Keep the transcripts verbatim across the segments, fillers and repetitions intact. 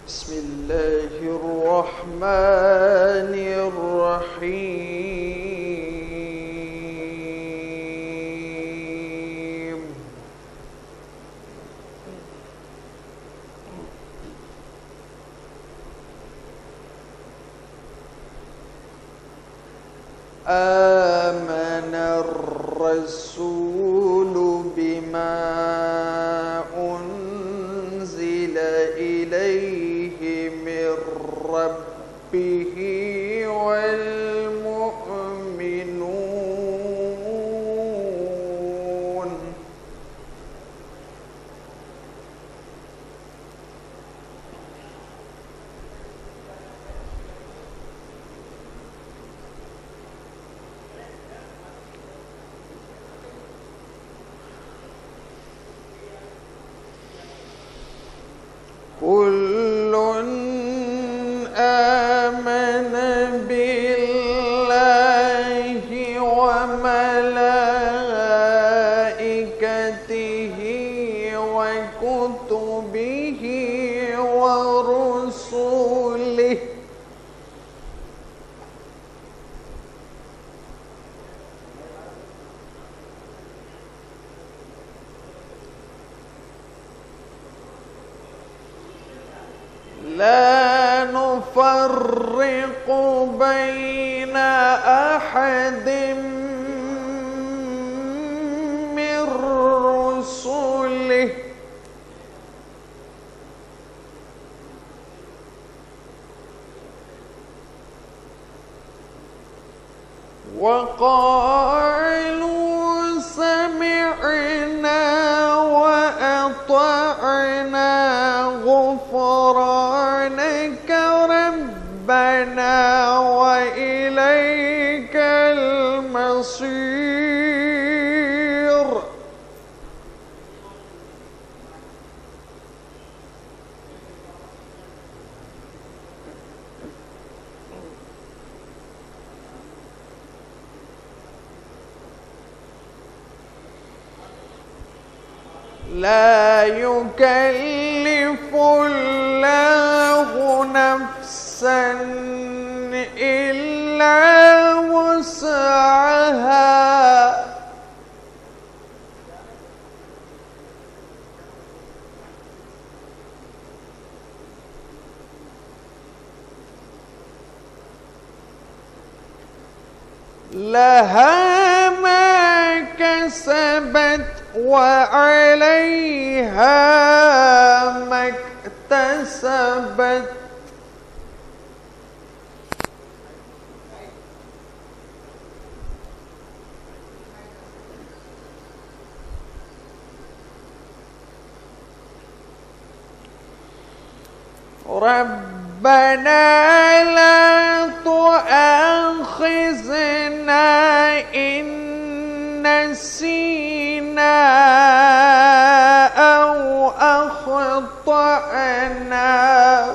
بسم الله الرحمن الرحيم. آمن الرسول بما أنزل إليه من ربه والمؤمنون كل آمن بالله وملائكته وكتبه ورسله لا نفرق بين أحد من رسله وقالوا سمعنا وأطعنا غفرانك ربنا وإليك المصير. لا يكلف الله نفسا إلا وسعها لها ما كسبت وعليها ما اكتسبت ربنا لا تؤاخذنا إن نسينا أو أخطأنا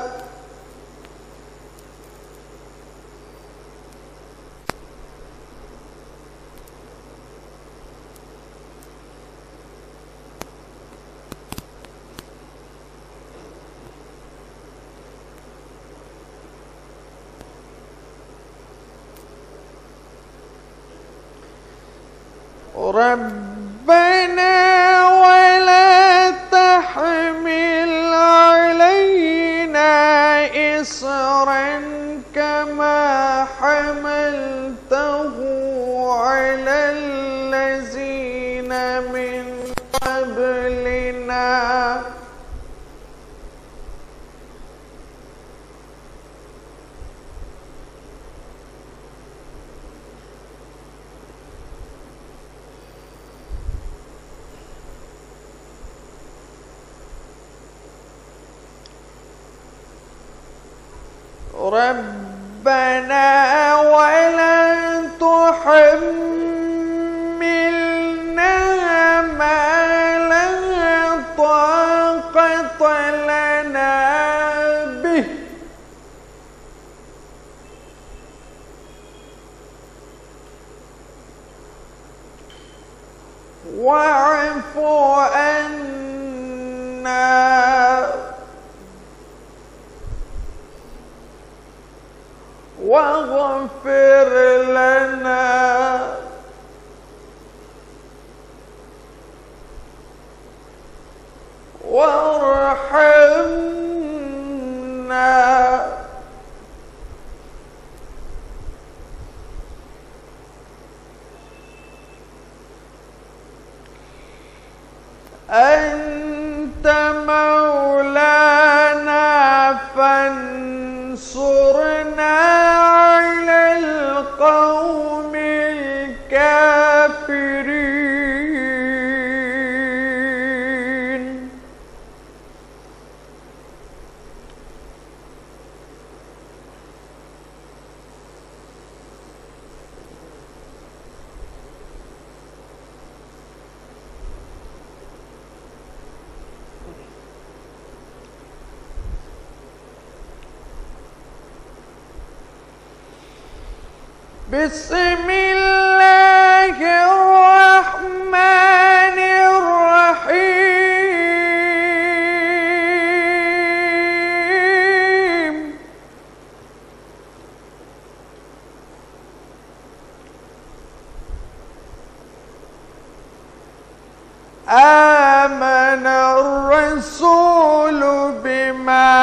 ربنا ولا تحمل علينا إصرا كما حملته على الذين من قبلنا ربنا ولا تحملنا ما لا طاقة لنا به واعف عنا فاغفر لنا وارحمنا أنت مولانا فانصرنا على القوم الكافرين. بسم الله الرحمن الرحيم. آمن الرسول بما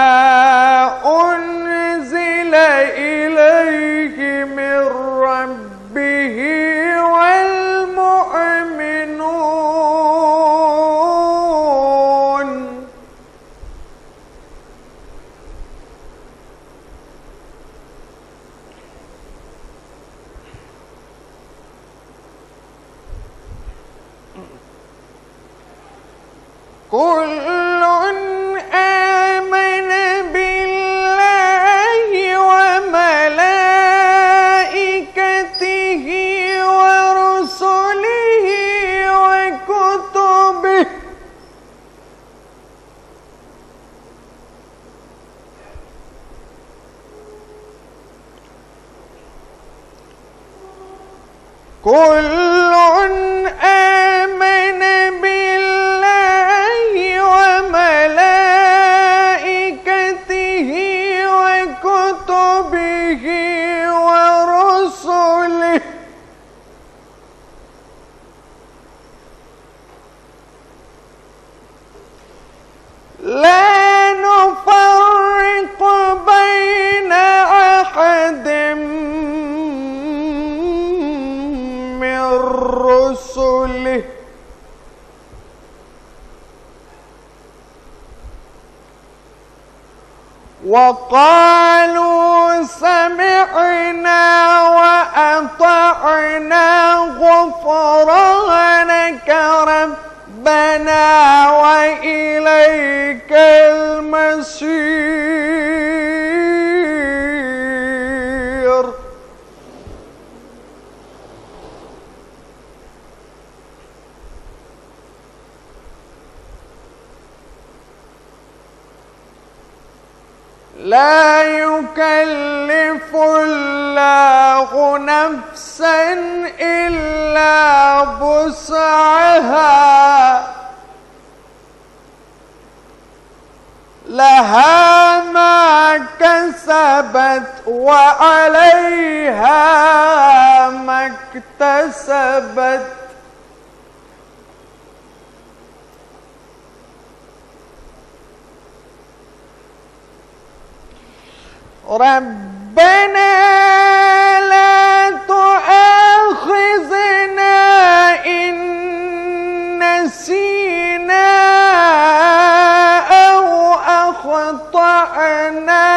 أنزل إليه من ربه والمؤمنون كل آمن بالله وملائكته ورسله وكتبه كل آمن بالله وملائكته وكتبه ورسله لا نفرق بين أحد من رسله وقالوا سمعنا وأطعنا غفرانك ربنا وإليك المصير. لا يكلف الله نفسا إلا وسعها لها ما كسبت وعليها ما اكتسبت ربنا لا تؤاخذنا إن نسينا أو أخطأنا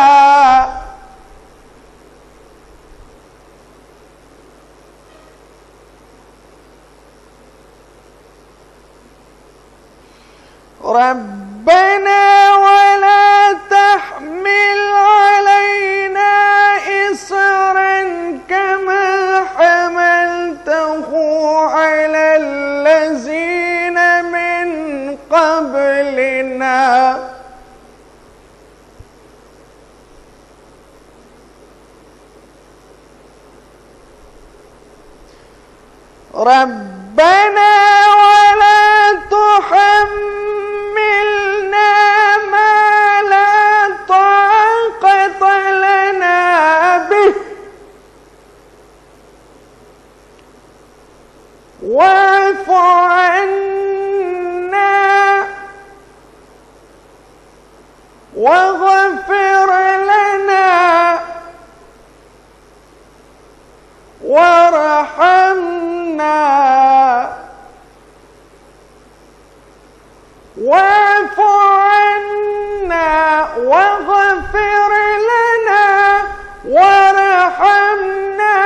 ربنا ولا تحمل علينا إصرا كما حملته على الذين من قبلنا ربنا ولا تحملنا ما لا طاقة لنا به واعف عنا واغفر لنا وارحمنا واعف عنا واغفر لنا وارحمنا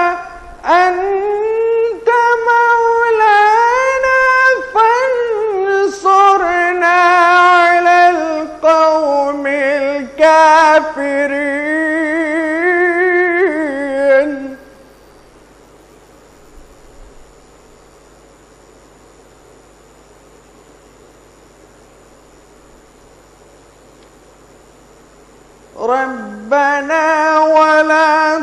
أنت مولانا فانصرنا على القوم الكافرين. ربنا ولا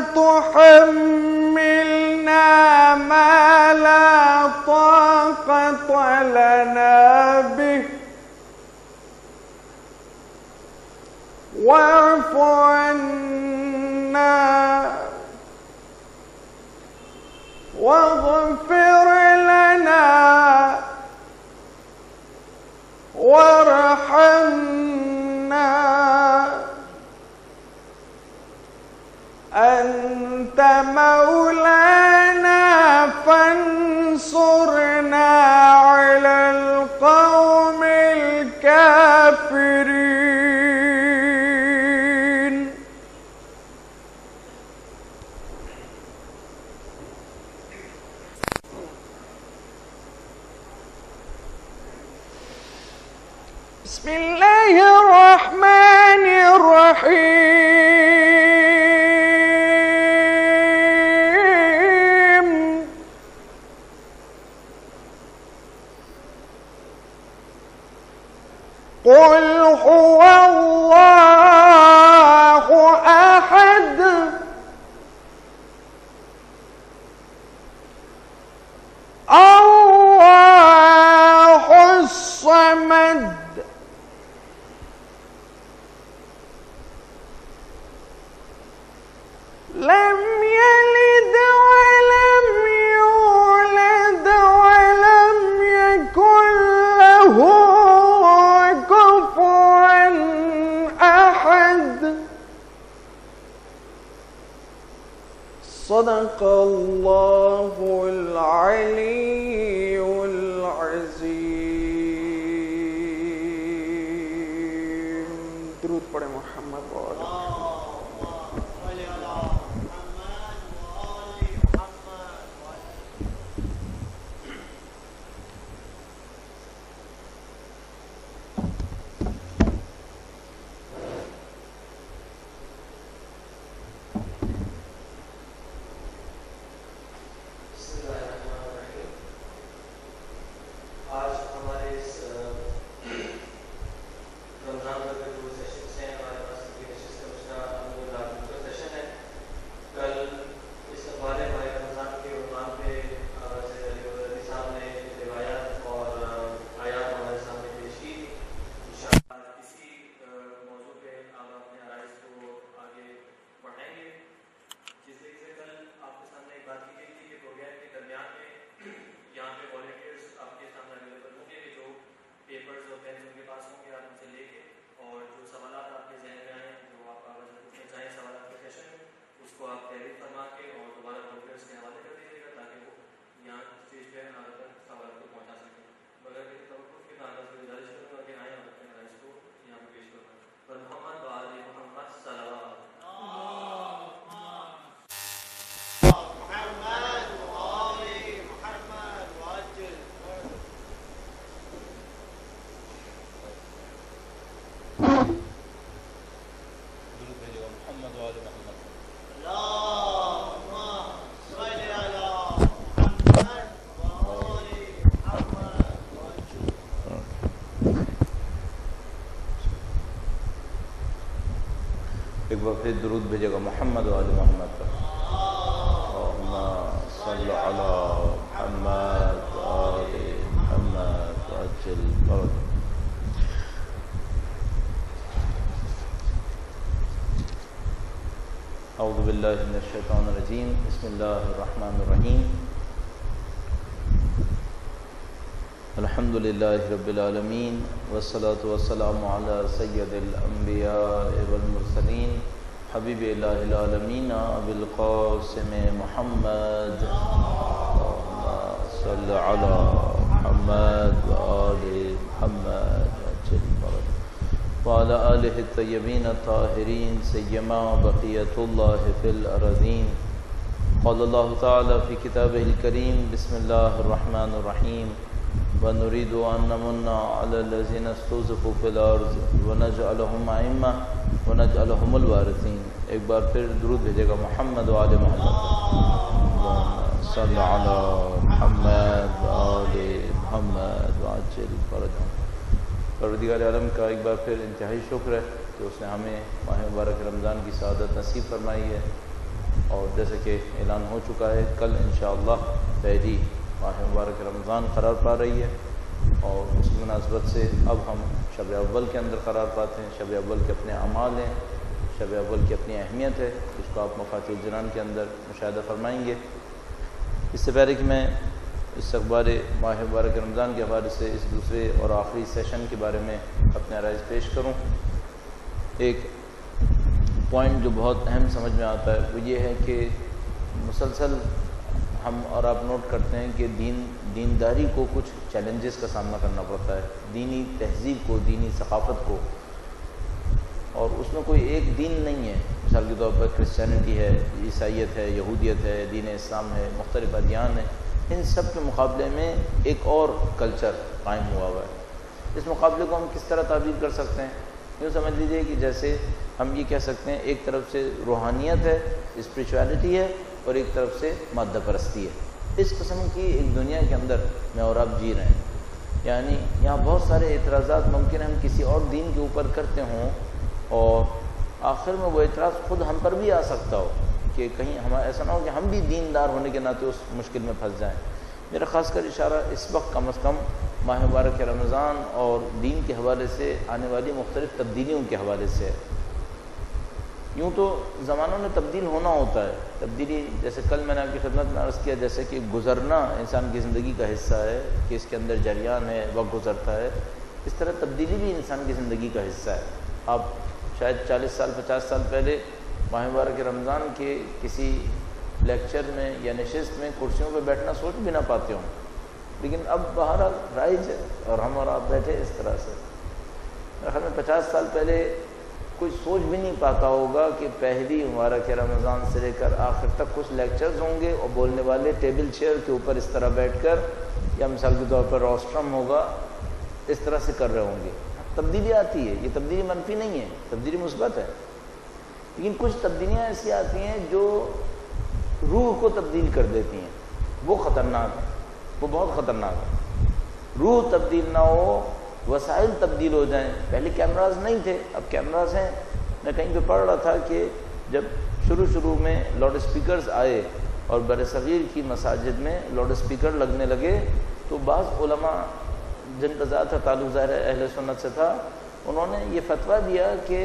تحملنا ما لا طاقة لنا به واعف عنا واغفر لنا وارحمنا أنت مولانا فانصرنا على القوم الكافرين. بسم الله الرحمن الرحيم. قل هو الله أحد الله الصمد لم يلد ولم يولد ولم يكن له كفوا أحد. صدق الله العلي العظيم. درود پڑھے محمد وعلى ایک بار پھر درود بھیجے گا محمد و آل محمد پر. اللہم صلی علی محمد و آل محمد وعجل فرج. اعوذ باللہ من الشیطان الرجیم. بسم اللہ الرحمن الرحیم. الحمد للہ رب العالمین والصلاة والسلام علی سید الانبیاء والمرسلین حبیب الہ العالمین ابی القاسم محمد اللہم صل علی محمد وآل محمد وعلی آلہ الطیبین الطاہرین سیما بقیت اللہ فی الارضین. قال اللہ تعالی فی کتابہ الکریم بسم اللہ الرحمن الرحیم وَنُرِيدُ أَن نَّمُنَّ عَلَى الَّذِينَ اسْتُضْعِفُوا فِي الْأَرْضِ وَنَجْعَلَهُمْ أَئِمَّةً وَنَجْعَلَهُمُ الْوَارِثِينَ. ایک بار پھر درود بھیجے گا محمد و آل محمد. اللہم صل علی محمد و آل محمد وعجل فرجهم. پروردگار عالم کا ایک بار پھر انتہائی شکر ہے کہ اس نے ہمیں ماہ مبارک رمضان کی سعادت نصیب فرمائی ہے. اور جیسے کہ اعلان ہو چکا ہے کل انشاءاللہ پہلی ماہ مبارک رمضان قرار پا رہی ہے، اور اس مناسبت سے اب ہم شب اول کے اندر قرار پاتے ہیں. شب اول کے اپنے اعمال ہیں، شب اول کی اپنی اہمیت ہے، اس کو آپ مفاتیح الجنان کے اندر مشاہدہ فرمائیں گے. اس سے پہلے کہ میں اس اخبار ماہ مبارک رمضان کے حوالے سے اس دوسرے اور آخری سیشن کے بارے میں اپنے عرائض پیش کروں، ایک پوائنٹ جو بہت اہم سمجھ میں آتا ہے وہ یہ ہے کہ مسلسل ہم اور آپ نوٹ کرتے ہیں کہ دین دینداری کو کچھ چیلنجز کا سامنا کرنا پڑتا ہے، دینی تہذیب کو، دینی ثقافت کو. اور اس میں کوئی ایک دین نہیں ہے. مثال کے طور پر کرسچینٹی ہے، عیسائیت ہے، یہودیت ہے، دین اسلام ہے، مختلف ادیان ہیں. ان سب کے مقابلے میں ایک اور کلچر قائم ہوا ہوا ہے. اس مقابلے کو ہم کس طرح تعبیر کر سکتے ہیں؟ یوں سمجھ لیجئے کہ جیسے ہم یہ کہہ سکتے ہیں ایک طرف سے روحانیت ہے، اسپریچویلٹی ہے، اور ایک طرف سے مادہ پرستی ہے. اس قسم کی ایک دنیا کے اندر میں اور آپ جی رہے ہیں. یعنی یہاں بہت سارے اعتراضات ممکن ہم کسی اور دین کے اوپر کرتے ہوں، اور آخر میں وہ اعتراض خود ہم پر بھی آ سکتا ہو کہ کہیں ہمارا ایسا نہ ہو کہ ہم بھی دیندار ہونے کے ناطے اس مشکل میں پھنس جائیں. میرا خاص کر اشارہ اس وقت کم از کم ماہ مبارک رمضان اور دین کے حوالے سے آنے والی مختلف تبدیلیوں کے حوالے سے ہے. یوں تو زمانوں میں تبدیل ہونا ہوتا ہے. تبدیلی جیسے کل میں نے آپ کی خدمت میں عرض کیا، جیسے کہ گزرنا انسان کی زندگی کا حصہ ہے کہ اس کے اندر جریان ہے، وقت گزرتا ہے، اس طرح تبدیلی بھی انسان کی زندگی کا حصہ ہے. آپ شاید چالیس سال پچاس سال پہلے ماہ مبارک رمضان کے کسی لیکچر میں یا نشست میں کرسیوں پہ بیٹھنا سوچ بھی نہ پاتے ہوں، لیکن اب بہرحال رائج ہے اور ہم اور آپ بیٹھے اس طرح سے. میرے خیال میں پچاس سال پہلے کوئی سوچ بھی نہیں پاتا ہوگا کہ پہلی مبارک رمضان سے لے کر آخر تک کچھ لیکچرز ہوں گے اور بولنے والے ٹیبل چیئر کے اوپر اس طرح بیٹھ کر، یا مثال کے طور پر روسٹرم ہوگا، اس طرح سے کر رہے ہوں گے. تبدیلی آتی ہے، یہ تبدیلی منفی نہیں ہے، تبدیلی مثبت ہے. لیکن کچھ تبدیلیاں ایسی آتی ہیں جو روح کو تبدیل کر دیتی ہیں، وہ خطرناک ہے، وہ بہت خطرناک ہے. روح تبدیل نہ ہو، وسائل تبدیل ہو جائیں. پہلے کیمراز نہیں تھے، اب کیمراز ہیں. میں کہیں پہ پڑھ رہا تھا کہ جب شروع شروع میں لاؤڈ اسپیکرز آئے اور بر صغیر کی مساجد میں لاؤڈ اسپیکر لگنے لگے، تو بعض علماء جن کا ذات تعلق ظاہر اہل سنت سے تھا، انہوں نے یہ فتویٰ دیا کہ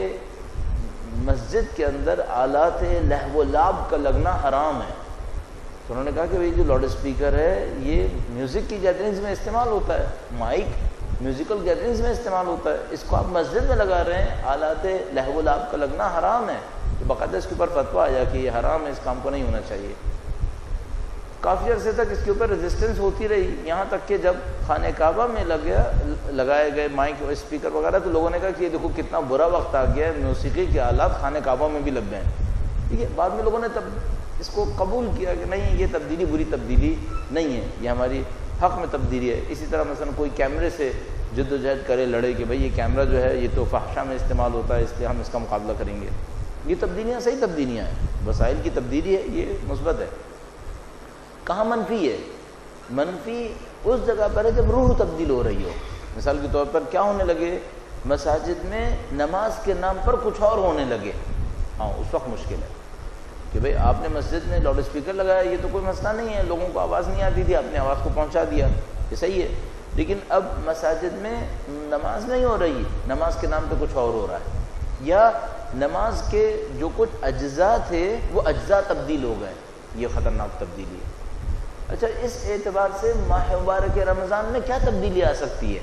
مسجد کے اندر آلات لہو و لعب کا لگنا حرام ہے. تو انہوں نے کہا کہ یہ جو لاؤڈ اسپیکر ہے یہ میوزک کی گیدرنگز میں استعمال ہوتا ہے، مائک میوزیکل گیدرنگز میں استعمال ہوتا ہے، اس کو آپ مسجد میں لگا رہے ہیں، آلات لہو و لعب کا لگنا حرام ہے. تو باقاعدہ اس کے اوپر فتویٰ آیا کہ یہ حرام ہے، اس کام کو نہیں ہونا چاہیے. کافی عرصے تک اس کے اوپر ریزسٹنس ہوتی رہی، یہاں تک کہ جب خانہ کعبہ میں لگیا لگائے گئے مائک اور اسپیکر وغیرہ، تو لوگوں نے کہا کہ یہ دیکھو کتنا برا وقت آ گیا ہے، موسیقی کے آلات خانہ کعبہ میں بھی لگ گئے ہیں. ٹھیک ہے، بعد میں لوگوں نے تب اس کو قبول کیا کہ نہیں، یہ تبدیلی بری تبدیلی نہیں ہے، یہ ہماری حق میں تبدیلی ہے. اسی طرح مثلا کوئی کیمرے سے جد و جہد کرے، لڑے کہ بھئی یہ کیمرہ جو ہے یہ تو فحشہ میں استعمال ہوتا ہے، اس لیے ہم اس کا مقابلہ کریں گے. یہ تبدیلیاں صحیح تبدیلیاں ہیں، وسائل کی تبدیلی ہے، یہ مثبت ہے. کہاں منفی ہے؟ منفی اس جگہ پر ہے جب روح تبدیل ہو رہی ہو. مثال کے طور پر کیا ہونے لگے، مساجد میں نماز کے نام پر کچھ اور ہونے لگے. ہاں اس وقت مشکل ہے کہ بھئی آپ نے مسجد میں لاؤڈ اسپیکر لگایا، یہ تو کوئی مسئلہ نہیں ہے، لوگوں کو آواز نہیں آتی تھی، آپ نے آواز کو پہنچا دیا، یہ صحیح ہے. لیکن اب مساجد میں نماز نہیں ہو رہی، نماز کے نام پہ کچھ اور ہو رہا ہے، یا نماز کے جو کچھ اجزاء تھے وہ اجزاء تبدیل ہو گئے. یہ خطرناک تبدیلی ہے. اچھا اس اعتبار سے ماہ مبارک رمضان میں کیا تبدیلی آ سکتی ہے؟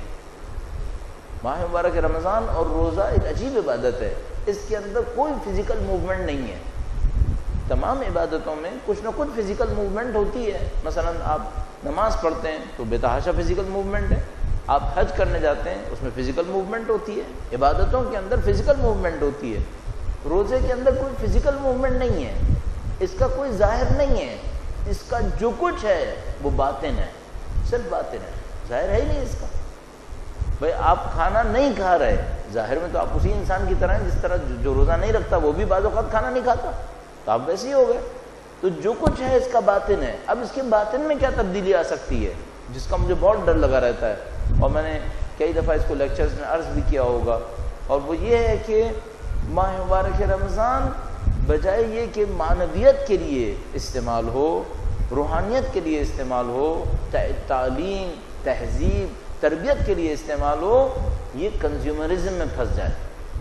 ماہ مبارک رمضان اور روزہ ایک عجیب عبادت ہے، اس کے اندر کوئی فزیکل موومنٹ نہیں ہے۔ تمام عبادتوں میں کچھ نہ کچھ فزیکل موومنٹ ہوتی ہے، مثلا آپ نماز پڑھتے ہیں تو بے تحاشا فزیکل موومنٹ ہے، آپ حج کرنے جاتے ہیں اس میں فزیکل موومنٹ ہوتی ہے، عبادتوں کے اندر فزیکل موومنٹ ہوتی ہے۔ روزے کے اندر کوئی فزیکل موومنٹ نہیں ہے، اس کا کوئی ظاہر نہیں ہے، اس کا جو کچھ ہے وہ باطن ہے، صرف باطن ہے، ظاہر ہے ہی نہیں اس کا۔ بھائی آپ کھانا نہیں کھا رہے، ظاہر میں تو آپ اسی انسان کی طرح ہیں جس طرح جو روزہ نہیں رکھتا وہ بھی بعض اوقات کھانا نہیں کھاتا، تو آپ ویسے ہی ہو گئے۔ تو جو کچھ ہے اس کا باطن ہے۔ اب اس کے باطن میں کیا تبدیلی آ سکتی ہے، جس کا مجھے بہت ڈر لگا رہتا ہے، اور میں نے کئی دفعہ اس کو لیکچرز میں عرض بھی کیا ہوگا، اور وہ یہ ہے کہ ماہ مبارک رمضان بجائے یہ کہ معنویت کے لیے استعمال ہو، روحانیت کے لیے استعمال ہو، تعلیم، تہذیب، تربیت کے لیے استعمال ہو، یہ کنزیومرزم میں پھنس جائے،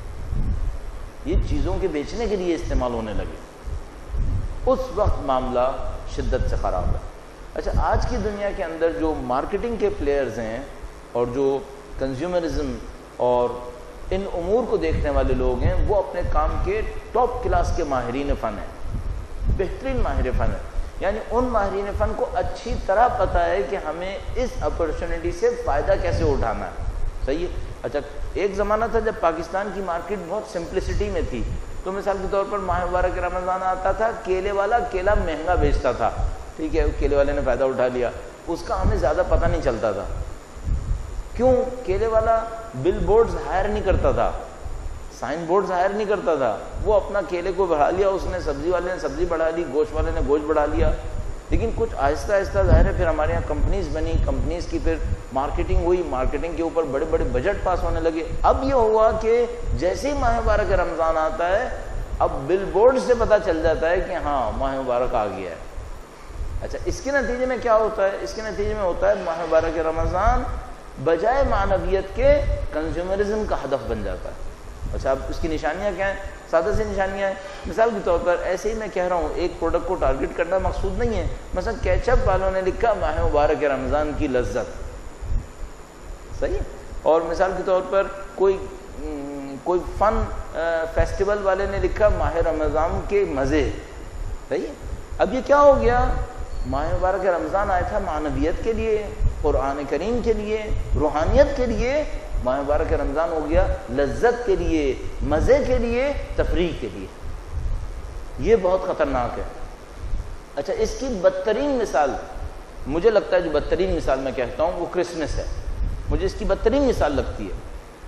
یہ چیزوں کے بیچنے کے لیے استعمال ہونے لگے، اس وقت معاملہ شدت سے خراب ہے۔ اچھا آج کی دنیا کے اندر جو مارکیٹنگ کے پلیئرز ہیں اور جو کنزیومرزم اور ان امور کو دیکھنے والے لوگ ہیں، وہ اپنے کام کے ٹاپ کلاس کے ماہرین فن ہیں، بہترین ماہر فن ہیں، یعنی ان ماہرین فن کو اچھی طرح پتہ ہے کہ ہمیں اس اپرچونٹی سے فائدہ کیسے اٹھانا ہے، صحیح ہے۔ اچھا ایک زمانہ تھا جب پاکستان کی مارکیٹ بہت سمپلسٹی میں تھی، تو مثال کے طور پر ماہ مبارک رمضان آتا تھا، کیلے والا کیلا مہنگا بیچتا تھا، ٹھیک ہے، کیلے والے نے فائدہ اٹھا لیا، اس کا ہمیں زیادہ پتہ نہیں چلتا تھا، کیوں؟ کیلے والا بل بورڈز ہائر نہیں کرتا تھا، سائن بورڈز ہائر نہیں کرتا تھا، وہ اپنا کیلے کو بڑھا لیا اس نے، سبزی والے نے سبزی بڑھا لی، گوشت والے نے گوشت بڑھا لیا، لیکن کچھ آہستہ آہستہ ظاہر ہے پھر ہمارے یہاں کمپنیز بنی، کمپنیز کی پھر مارکیٹنگ ہوئی، مارکیٹنگ کے اوپر بڑے بڑے بجٹ پاس ہونے لگے۔ اب یہ ہوا کہ جیسے ہی ماہ مبارک رمضان آتا ہے، اب بل بورڈ سے پتہ چل جاتا ہے کہ ہاں ماہ مبارک آ گیا ہے۔ اچھا اس کے نتیجے میں کیا ہوتا ہے؟ اس کے نتیجے میں ہوتا ہے ماہ مبارک رمضان بجائے معنویت کے کنزیومرزم کا ہدف بن جاتا ہے۔ اچھا اب اس کی نشانیاں کیا ہیں؟ سادہ سی نشانیاں ہیں، مثال کے طور پر ایسے ہی میں کہہ رہا ہوں، ایک پروڈکٹ کو ٹارگٹ کرنا مقصود نہیں ہے، مثلا کیچپ والوں نے لکھا ماہ مبارک رمضان کی لذت، صحیح، اور مثال کے طور پر کوئی کوئی فن فیسٹیول والے نے لکھا ماہ رمضان کے مزے، صحیح۔ اب یہ کیا ہو گیا؟ ماہ مبارک رمضان آیا تھا معنویت کے لیے، قرآن کریم کے لیے، روحانیت کے لیے، ماہ مبارک رمضان ہو گیا لذت کے لیے، مزے کے لیے، تفریح کے لیے۔ یہ بہت خطرناک ہے۔ اچھا اس کی بدترین مثال مجھے لگتا ہے، جو بدترین مثال میں کہتا ہوں وہ کرسمس ہے، مجھے اس کی بدترین مثال لگتی ہے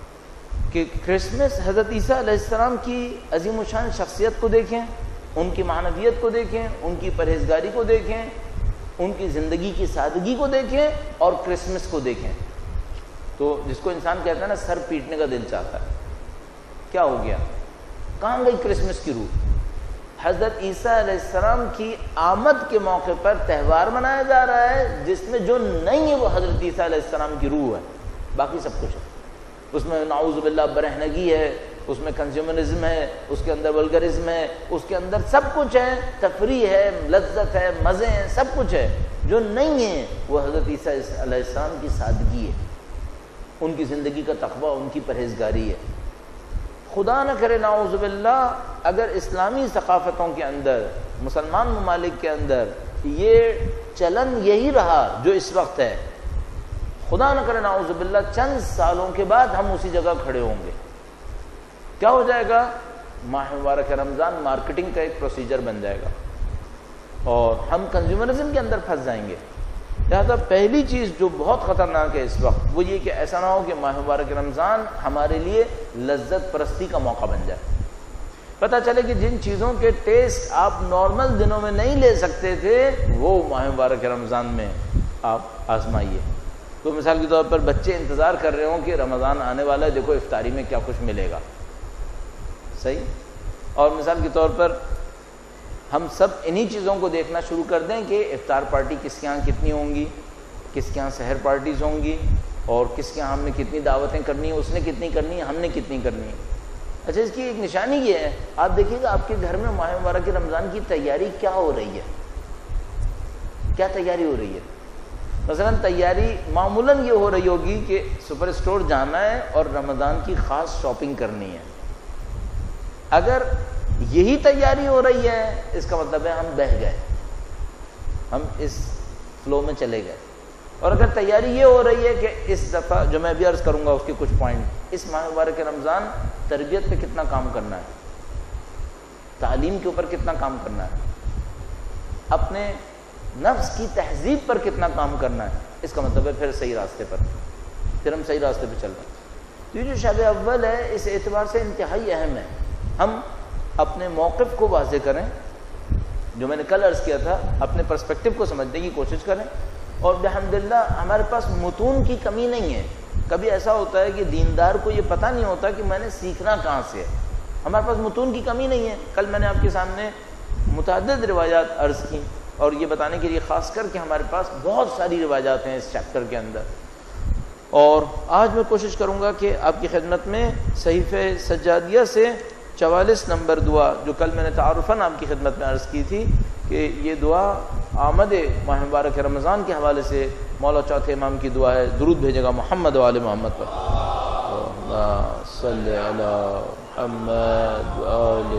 کہ کرسمس حضرت عیسیٰ علیہ السلام کی عظیم الشان شخصیت کو دیکھیں، ان کی معنویت کو دیکھیں، ان کی پرہیزگاری کو دیکھیں، ان کی زندگی کی سادگی کو دیکھیں، اور کرسمس کو دیکھیں تو جس کو انسان کہتا ہے نا سر پیٹنے کا دل چاہتا ہے۔ کیا ہو گیا؟ کہاں گئی کرسمس کی روح؟ حضرت عیسیٰ علیہ السلام کی آمد کے موقع پر تہوار منایا جا رہا ہے جس میں جو نہیں ہے وہ حضرت عیسیٰ علیہ السلام کی روح ہے، باقی سب کچھ ہے، اس میں نعوذ باللہ برہنگی ہے، اس میں کنزیومرزم ہے، اس کے اندر ولگرزم ہے، اس کے اندر سب کچھ ہے، تفریح ہے، لذت ہے، مزے ہیں، سب کچھ ہے۔ جو نہیں ہے وہ حضرت عیسیٰ علیہ السلام کی سادگی ہے، ان کی زندگی کا تقویٰ، ان کی پرہیزگاری ہے۔ خدا نہ کرے نعوذ باللہ اگر اسلامی ثقافتوں کے اندر، مسلمان ممالک کے اندر یہ چلن یہی رہا جو اس وقت ہے، خدا نہ کرے نعوذ باللہ چند سالوں کے بعد ہم اسی جگہ کھڑے ہوں گے۔ کیا ہو جائے گا؟ ماہ مبارک رمضان مارکیٹنگ کا ایک پروسیجر بن جائے گا اور ہم کنزیومرزم کے اندر پھنس جائیں گے۔ لہٰذا پہلی چیز جو بہت خطرناک ہے اس وقت وہ یہ کہ ایسا نہ ہو کہ ماہ مبارک رمضان ہمارے لیے لذت پرستی کا موقع بن جائے۔ پتہ چلے کہ جن چیزوں کے ٹیسٹ آپ نارمل دنوں میں نہیں لے سکتے تھے وہ ماہ مبارک رمضان میں آپ آزمائیے۔ تو مثال کے طور پر بچے انتظار کر رہے ہوں کہ رمضان آنے والا ہے، دیکھو افطاری میں کیا کچھ ملے گا، صحیح، اور مثال کے طور پر ہم سب انہی چیزوں کو دیکھنا شروع کر دیں کہ افطار پارٹی کس کے یہاں کتنی ہوں گی، کس کے یہاں سحر پارٹیز ہوں گی، اور کس کے یہاں ہم نے کتنی دعوتیں کرنی ہیں، اس نے کتنی کرنی ہیں، ہم نے کتنی کرنی ہے۔ اچھا اس کی ایک نشانی یہ ہے، آپ دیکھیے گا آپ کے گھر میں ماہ مبارک رمضان کی تیاری کیا ہو رہی ہے، کیا تیاری ہو رہی ہے؟ مثلاً تیاری معمولاً یہ ہو رہی ہوگی کہ سپر اسٹور جانا ہے اور رمضان کی خاص شاپنگ کرنی ہے. اگر یہی تیاری ہو رہی ہے اس کا مطلب ہے ہم بہہ گئے, ہم اس فلو میں چلے گئے. اور اگر تیاری یہ ہو رہی ہے کہ اس دفعہ جو میں ابھی عرض کروں گا اس کے کچھ پوائنٹ, اس ماہ مبارک رمضان تربیت پہ کتنا کام کرنا ہے, تعلیم کے اوپر کتنا کام کرنا ہے, اپنے نفس کی تہذیب پر کتنا کام کرنا ہے, اس کا مطلب ہے پھر صحیح راستے پر, پھر ہم صحیح راستے پہ چل رہے ہیں. تو یہ جو شب اول ہے اس اعتبار سے انتہائی اہم ہے. ہم اپنے موقف کو واضح کریں, جو میں نے کل عرض کیا تھا, اپنے پرسپیکٹو کو سمجھنے کی کوشش کریں. اور الحمدللہ ہمارے پاس متون کی کمی نہیں ہے. کبھی ایسا ہوتا ہے کہ دیندار کو یہ پتہ نہیں ہوتا کہ میں نے سیکھنا کہاں سے ہے. ہمارے پاس متون کی کمی نہیں ہے. کل میں نے آپ کے سامنے متعدد روایات عرض کی, اور یہ بتانے کے لیے خاص کر کہ ہمارے پاس بہت ساری روایات ہیں اس چیپٹر کے اندر. اور آج میں کوشش کروں گا کہ آپ کی خدمت میں صحیفہ سجادیہ سے چوالیس نمبر دعا, جو کل میں نے تعارفاً آپ کی خدمت میں عرض کی تھی کہ یہ دعا آمد ماہ مبارک رمضان کے حوالے سے مولا چوتھے امام کی دعا ہے. درود بھیجے گا محمد و آل محمد پر. اللہم صلی علی محمد و آل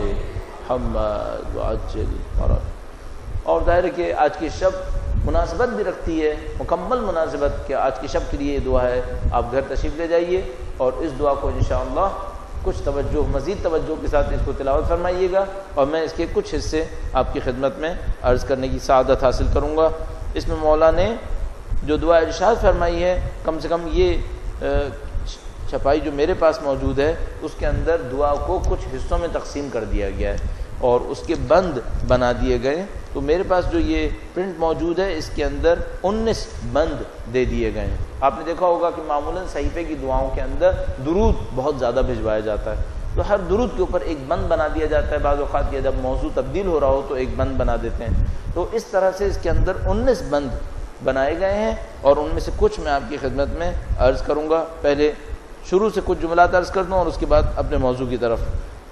محمد وعجل فرج. اور ظاہر ہے کہ آج کی شب مناسبت بھی رکھتی ہے, مکمل مناسبت, کہ آج کی شب کے لیے یہ دعا ہے. آپ گھر تشریف لے جائیے اور اس دعا کو انشاءاللہ کچھ توجہ, مزید توجہ کے ساتھ اس کو تلاوت فرمائیے گا, اور میں اس کے کچھ حصے آپ کی خدمت میں عرض کرنے کی سعادت حاصل کروں گا. اس میں مولا نے جو دعا ارشاد فرمائی ہے, کم سے کم یہ چھپائی جو میرے پاس موجود ہے اس کے اندر دعا کو کچھ حصوں میں تقسیم کر دیا گیا ہے اور اس کے بند بنا دیے گئے. تو میرے پاس جو یہ پرنٹ موجود ہے اس کے اندر انیس بند دے دیے گئے ہیں. آپ نے دیکھا ہوگا کہ معمولاً صحیفے کی دعاؤں کے اندر درود بہت زیادہ بھجوایا جاتا ہے, تو ہر درود کے اوپر ایک بند بنا دیا جاتا ہے. بعض اوقات یہ جب موضوع تبدیل ہو رہا ہو تو ایک بند بنا دیتے ہیں. تو اس طرح سے اس کے اندر انیس بند بنائے گئے ہیں, اور ان میں سے کچھ میں آپ کی خدمت میں عرض کروں گا. پہلے شروع سے کچھ جملات عرض کر دوں اور اس کے بعد اپنے موضوع کی طرف.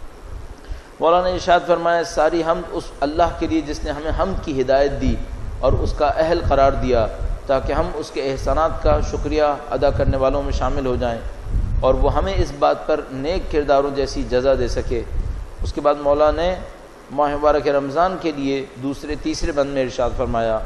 مولانا نے ارشاد فرمایا, ساری حمد اس اللہ کے لیے جس نے ہمیں حمد کی ہدایت دی اور اس کا اہل قرار دیا تاکہ ہم اس کے احسانات کا شکریہ ادا کرنے والوں میں شامل ہو جائیں, اور وہ ہمیں اس بات پر نیک کرداروں جیسی جزا دے سکے. اس کے بعد مولا نے ماہ مبارک رمضان کے لیے دوسرے تیسرے بند میں ارشاد فرمایا,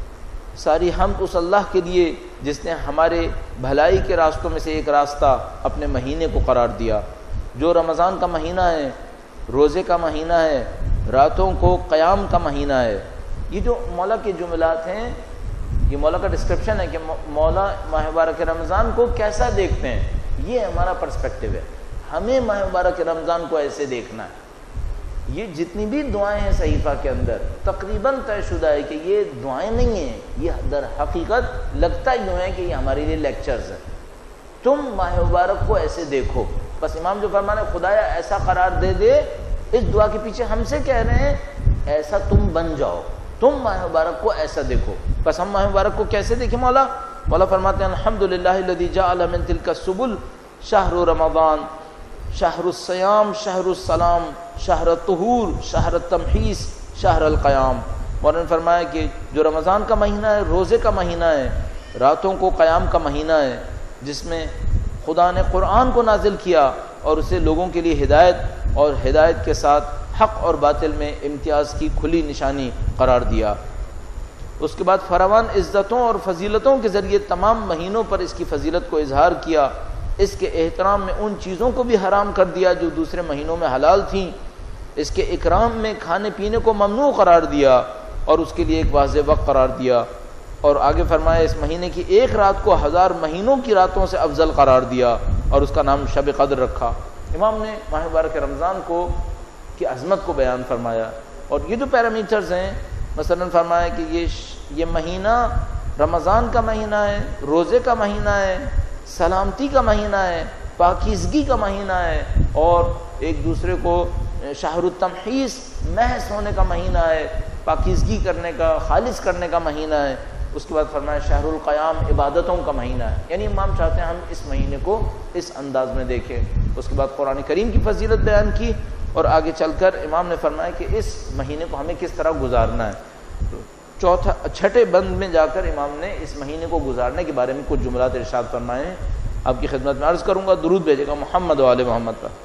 ساری حمد اس اللہ کے لیے جس نے ہمارے بھلائی کے راستوں میں سے ایک راستہ اپنے مہینے کو قرار دیا, جو رمضان کا مہینہ ہے, روزے کا مہینہ ہے, راتوں کو قیام کا مہینہ ہے. یہ جو مولا کے جملات ہیں یہ مولا کا ڈسکرپشن ہے کہ مولا ماہ مبارک رمضان کو کیسا دیکھتے ہیں. یہ ہمارا پرسپیکٹیو ہے, ہمیں ماہ مبارک رمضان کو ایسے دیکھنا ہے. یہ جتنی بھی دعائیں ہیں صحیفہ کے اندر تقریباً طے شدہ ہے کہ یہ دعائیں نہیں ہیں, یہ در حقیقت لگتا ہی ہے کہ یہ ہمارے لیے لیکچرز ہیں. تم ماہ مبارک کو ایسے دیکھو. بس امام جو فرمانے خدایا ایسا قرار دے دے, اس دعا کے پیچھے ہم سے کہہ رہے ہیں ایسا تم بن جاؤ, تم ماہ مبارک کو ایسا دیکھو. بس ہم ماہ مبارک کو کیسے دیکھیں مولا؟ مولا فرماتے ہیں الحمدللہ الذی جعل من تلک السبل شہر رمضان شہر الصیام شہر السلام شہر الطہور شہر التمحیص شہر القیام. مولانا نے فرمایا کہ جو رمضان کا مہینہ ہے روزے کا مہینہ ہے, راتوں کو قیام کا مہینہ ہے, جس میں خدا نے قرآن کو نازل کیا اور اسے لوگوں کے لیے ہدایت اور ہدایت کے ساتھ حق اور باطل میں امتیاز کی کھلی نشانی قرار دیا. اس کے بعد فراوان عزتوں اور فضیلتوں کے ذریعے تمام مہینوں پر اس کی فضیلت کو اظہار کیا. اس کے احترام میں ان چیزوں کو بھی حرام کر دیا جو دوسرے مہینوں میں حلال تھیں. اس کے اکرام میں کھانے پینے کو ممنوع قرار دیا اور اس کے لیے ایک واضح وقت قرار دیا. اور آگے فرمایا اس مہینے کی ایک رات کو ہزار مہینوں کی راتوں سے افضل قرار دیا اور اس کا نام شب قدر رکھا. امام نے ماہ مبارک رمضان کو کی عظمت کو بیان فرمایا, اور یہ جو پیرامیٹرز ہیں مثلا فرمایا کہ یہ یہ مہینہ رمضان کا مہینہ ہے, روزے کا مہینہ ہے, سلامتی کا مہینہ ہے, پاکیزگی کا مہینہ ہے, اور ایک دوسرے کو شہر التمحیص محض ہونے کا مہینہ ہے, پاکیزگی کرنے کا, خالص کرنے کا مہینہ ہے. اس کے بعد فرمایا شہر القیام عبادتوں کا مہینہ ہے. یعنی امام چاہتے ہیں ہم اس مہینے کو اس انداز میں دیکھیں. اس کے بعد قرآن کریم کی فضیلت بیان کی, اور آگے چل کر امام نے فرمایا کہ اس مہینے کو ہمیں کس طرح گزارنا ہے. چوتھا چھٹے بند میں جا کر امام نے اس مہینے کو گزارنے کے بارے میں کچھ جملات ارشاد فرمائے ہیں، آپ کی خدمت میں عرض کروں گا. درود بھیجے گا محمد و آل محمد پر.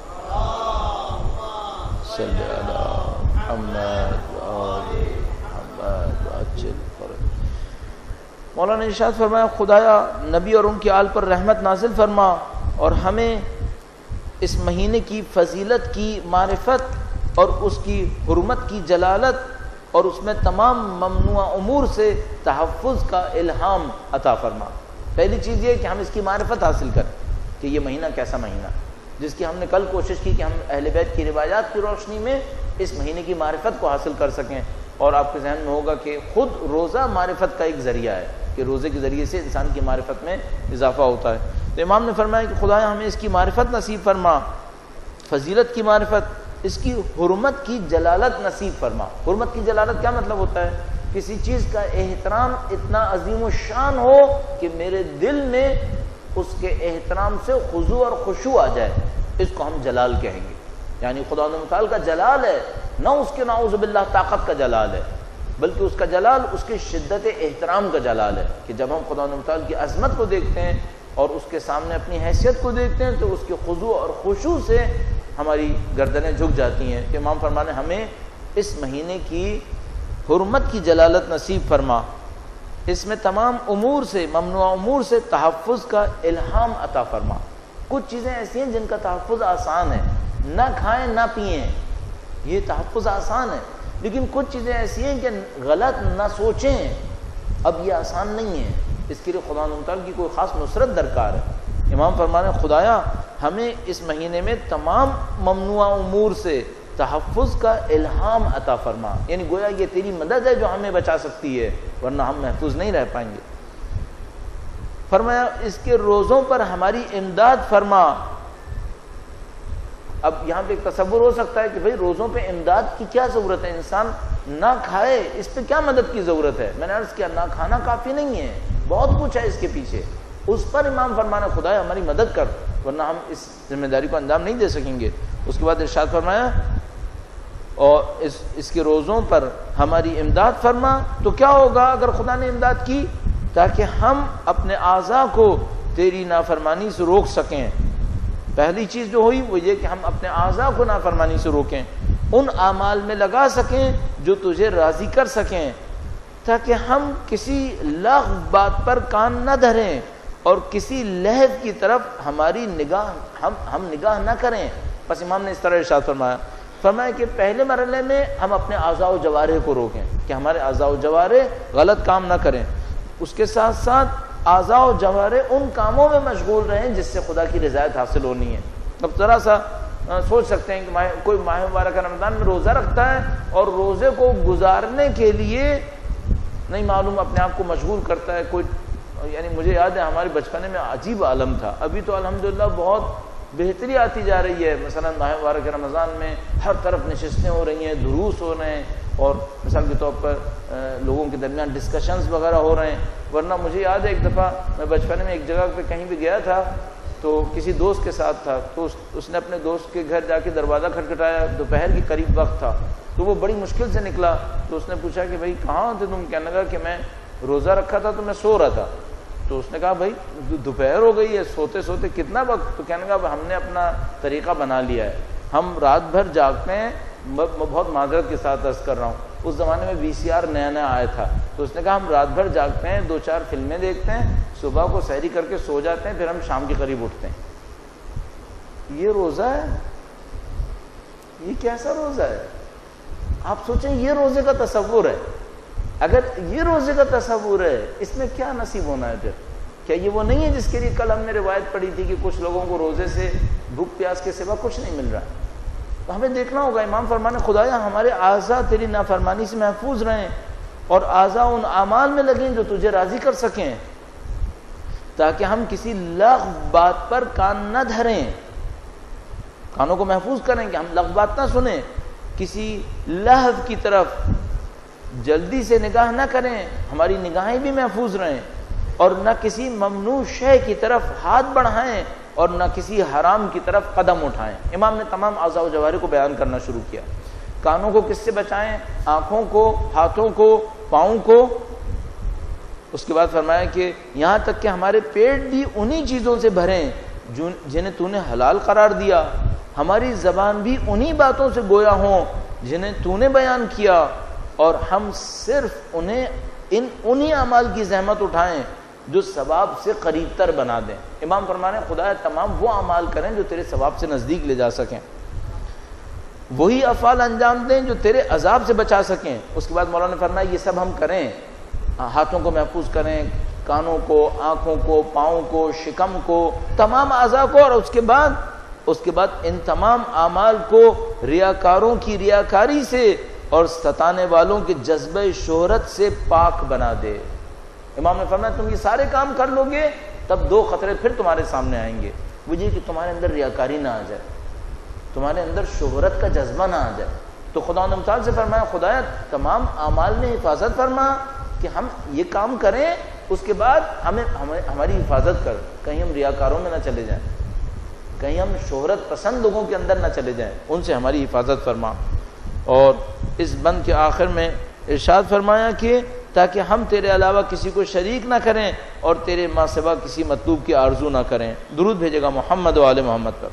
صلی علی محمد و آل محمد وعجل فرج. مولانا نے ارشاد فرمایا خدایا نبی اور ان کی آل پر رحمت نازل فرما اور ہمیں اس مہینے کی فضیلت کی معرفت اور اس کی حرمت کی جلالت اور اس میں تمام ممنوع امور سے تحفظ کا الہام عطا فرما. پہلی چیز یہ کہ ہم اس کی معرفت حاصل کریں کہ یہ مہینہ کیسا مہینہ، جس کی ہم نے کل کوشش کی کہ ہم اہل بیت کی روایات کی روشنی میں اس مہینے کی معرفت کو حاصل کر سکیں. اور آپ کے ذہن میں ہوگا کہ خود روزہ معرفت کا ایک ذریعہ ہے کہ روزے کے ذریعے سے انسان کی معرفت میں اضافہ ہوتا ہے. تو امام نے فرمایا کہ خدایا ہمیں اس کی معرفت نصیب فرما، فضیلت کی معرفت، اس کی حرمت کی جلالت نصیب فرما. حرمت کی جلالت کیا مطلب ہوتا ہے؟ کسی چیز کا احترام اتنا عظیم الشان ہو کہ میرے دل میں اس کے احترام سے خضوع اور خشوع آ جائے، اس کو ہم جلال کہیں گے. یعنی خدا متعال کا جلال ہے، نہ اس کے نعوذ باللہ طاقت کا جلال ہے، بلکہ اس کا جلال اس کی شدت احترام کا جلال ہے کہ جب ہم خدا متعال کی عظمت کو دیکھتے ہیں اور اس کے سامنے اپنی حیثیت کو دیکھتے ہیں تو اس کے خضوع اور خشوع سے ہماری گردنیں جھک جاتی ہیں. کہ امام فرمانے ہمیں اس مہینے کی حرمت کی جلالت نصیب فرما، اس میں تمام امور سے ممنوع امور سے تحفظ کا الہام عطا فرما. کچھ چیزیں ایسی ہیں جن کا تحفظ آسان ہے، نہ کھائیں نہ پئیں، یہ تحفظ آسان ہے. لیکن کچھ چیزیں ایسی ہیں کہ غلط نہ سوچیں، اب یہ آسان نہیں ہے، اس کے لیے خدا تعالیٰ کی کوئی خاص نصرت درکار ہے. امام فرمانے خدایا ہمیں اس مہینے میں تمام ممنوع امور سے تحفظ کا الہام عطا فرما. یعنی گویا یہ تیری مدد ہے جو ہمیں بچا سکتی ہے، ورنہ ہم محفوظ نہیں رہ پائیں گے. فرمایا اس کے روزوں پر ہماری امداد فرما. اب یہاں پہ ایک تصور ہو سکتا ہے کہ بھئی روزوں پہ امداد کی کیا ضرورت ہے، انسان نہ کھائے اس پہ کیا مدد کی ضرورت ہے. میں نے عرض کیا نہ کھانا کافی نہیں ہے، بہت کچھ ہے اس کے پیچھے. اس پر امام فرمانا خدا ہماری مدد کر، ورنہ ہم اس ذمہ داری کو انجام نہیں دے سکیں گے. اس کے بعد ارشاد فرمایا اور اس اس کے روزوں پر ہماری امداد فرما. تو کیا ہوگا اگر خدا نے امداد کی؟ تاکہ ہم اپنے اعضاء کو تیری نافرمانی سے روک سکیں. پہلی چیز جو ہوئی وہ یہ کہ ہم اپنے اعضاء کو نافرمانی سے روکیں، ان اعمال میں لگا سکیں جو تجھے راضی کر سکیں، تاکہ ہم کسی لغو بات پر کان نہ دھریں اور کسی لہو کی طرف ہماری نگاہ ہم ہم نگاہ نہ کریں. بس امام نے اس طرح ارشاد فرمایا فرمایا کہ پہلے مرحلے میں ہم اپنے اعضاء و جوارح کو روکیں کہ ہمارے اعضاء و جوارح غلط کام نہ کریں. اس کے ساتھ ساتھ اعضاء و جوارح ان کاموں میں مشغول رہیں جس سے خدا کی رضایت حاصل ہونی ہے. اب ذرا سا سوچ سکتے ہیں کہ کوئی ماہ مبارک رمضان میں روزہ رکھتا ہے اور روزے کو گزارنے کے لیے نہیں معلوم اپنے آپ کو مشغول کرتا ہے. کوئی یعنی مجھے یاد ہے ہمارے بچپنے میں عجیب عالم تھا، ابھی تو الحمدللہ بہت بہتری آتی جا رہی ہے. مثلا ماہ مبارک رمضان میں ہر طرف نشستیں ہو رہی ہیں، دروس ہو رہے ہیں اور مثال کے طور پر لوگوں کے درمیان ڈسکشنز وغیرہ ہو رہے ہیں. ورنہ مجھے یاد ہے ایک دفعہ میں بچپنے میں ایک جگہ پہ کہیں بھی گیا تھا تو کسی دوست کے ساتھ تھا، تو اس نے اپنے دوست کے گھر جا کے دروازہ کھٹکھٹایا، دوپہر کے قریب وقت تھا، تو وہ بڑی مشکل سے نکلا. تو اس نے پوچھا کہ بھائی کہاں تھے تم؟ کہنے لگا کہ میں روزہ رکھا تھا تو میں سو رہا تھا. تو اس نے کہا بھائی دوپہر ہو گئی ہے، سوتے سوتے کتنا وقت؟ تو کہنے لگا ہم نے اپنا طریقہ بنا لیا ہے، ہم رات بھر جاگتے ہیں. میں بہت معذرت کے ساتھ عرض کر رہا ہوں، اس زمانے میں وی سی آر نیا نیا آیا تھا. تو اس نے کہا ہم رات بھر جاگتے ہیں، دو چار فلمیں دیکھتے ہیں، صبح کو سحری کر کے سو جاتے ہیں، پھر ہم شام کے قریب اٹھتے ہیں. یہ روزہ ہے؟ یہ کیسا روزہ ہے؟ آپ سوچیں یہ روزے کا تصور ہے. اگر یہ روزے کا تصور ہے اس میں کیا نصیب ہونا ہے پھر؟ کیا یہ وہ نہیں ہے جس کے لیے کل ہم نے روایت پڑھی تھی کہ کچھ لوگوں کو روزے سے بھوک پیاس کے سوا کچھ نہیں مل رہا؟ تو ہمیں دیکھنا ہوگا. امام فرمانے خدایا ہمارے اعضاء تیری نافرمانی سے محفوظ رہیں اور اعضاء ان اعمال میں لگیں جو تجھے راضی کر سکیں، تاکہ ہم کسی لغو بات پر کان نہ دھریں. کانوں کو محفوظ کریں کہ ہم لغو بات نہ سنیں، کسی لہو کی طرف جلدی سے نگاہ نہ کریں، ہماری نگاہیں بھی محفوظ رہیں، اور نہ کسی ممنوع شے کی طرف ہاتھ بڑھائیں اور نہ کسی حرام کی طرف قدم اٹھائیں. امام نے تمام اعضاء و جوارح کو بیان کرنا شروع کیا. کانوں کو کس سے بچائیں؟ آنکھوں کو، ہاتھوں کو پاؤں کو، اس کے بعد فرمایا کہ یہاں تک کہ ہمارے پیٹ بھی انہی چیزوں سے بھریں جنہیں تو نے حلال قرار دیا، ہماری زبان بھی انہی باتوں سے گویا ہوں جنہیں تو نے بیان کیا، اور ہم صرف انہیں ان انہی اعمال کی زحمت اٹھائیں جو ثواب سے قریب تر بنا دیں۔ امام فرمانے خدا تمام وہ اعمال کریں جو تیرے ثواب سے نزدیک لے جا سکیں، وہی افعال انجام دیں جو تیرے عذاب سے بچا سکیں۔ اس کے بعد مولانا نے فرمایا یہ سب ہم کریں، ہاتھوں کو محفوظ کریں، کانوں کو، آنکھوں کو، پاؤں کو، شکم کو، تمام اعضاء کو، اور اس کے بعد اس کے بعد ان تمام اعمال کو ریاکاروں کی ریاکاری سے اور ستانے والوں کے جذبہ شہرت سے پاک بنا دے۔ امام نے فرمایا تم یہ سارے کام کر لو گے تب دو خطرے پھر تمہارے سامنے آئیں گے، وہ یہ کہ تمہارے اندر ریاکاری نہ آ جائے، تمہارے اندر شہرت کا جذبہ نہ آ جائے۔ تو خدا نے مثال سے فرمایا خدایا تمام اعمال میں حفاظت فرما کہ ہم یہ کام کریں، اس کے بعد ہمیں ہماری حفاظت کر، کہیں ہم ریاکاروں میں نہ چلے جائیں، کہیں ہم شہرت پسند لوگوں کے اندر نہ چلے جائیں، ان سے ہماری حفاظت فرما۔ اور اس بند کے آخر میں ارشاد فرمایا کہ تاکہ ہم تیرے علاوہ کسی کو شریک نہ کریں اور تیرے ما سوا کسی مطلوب کی آرزو نہ کریں۔ درود بھیجے گا محمد و آل محمد پر،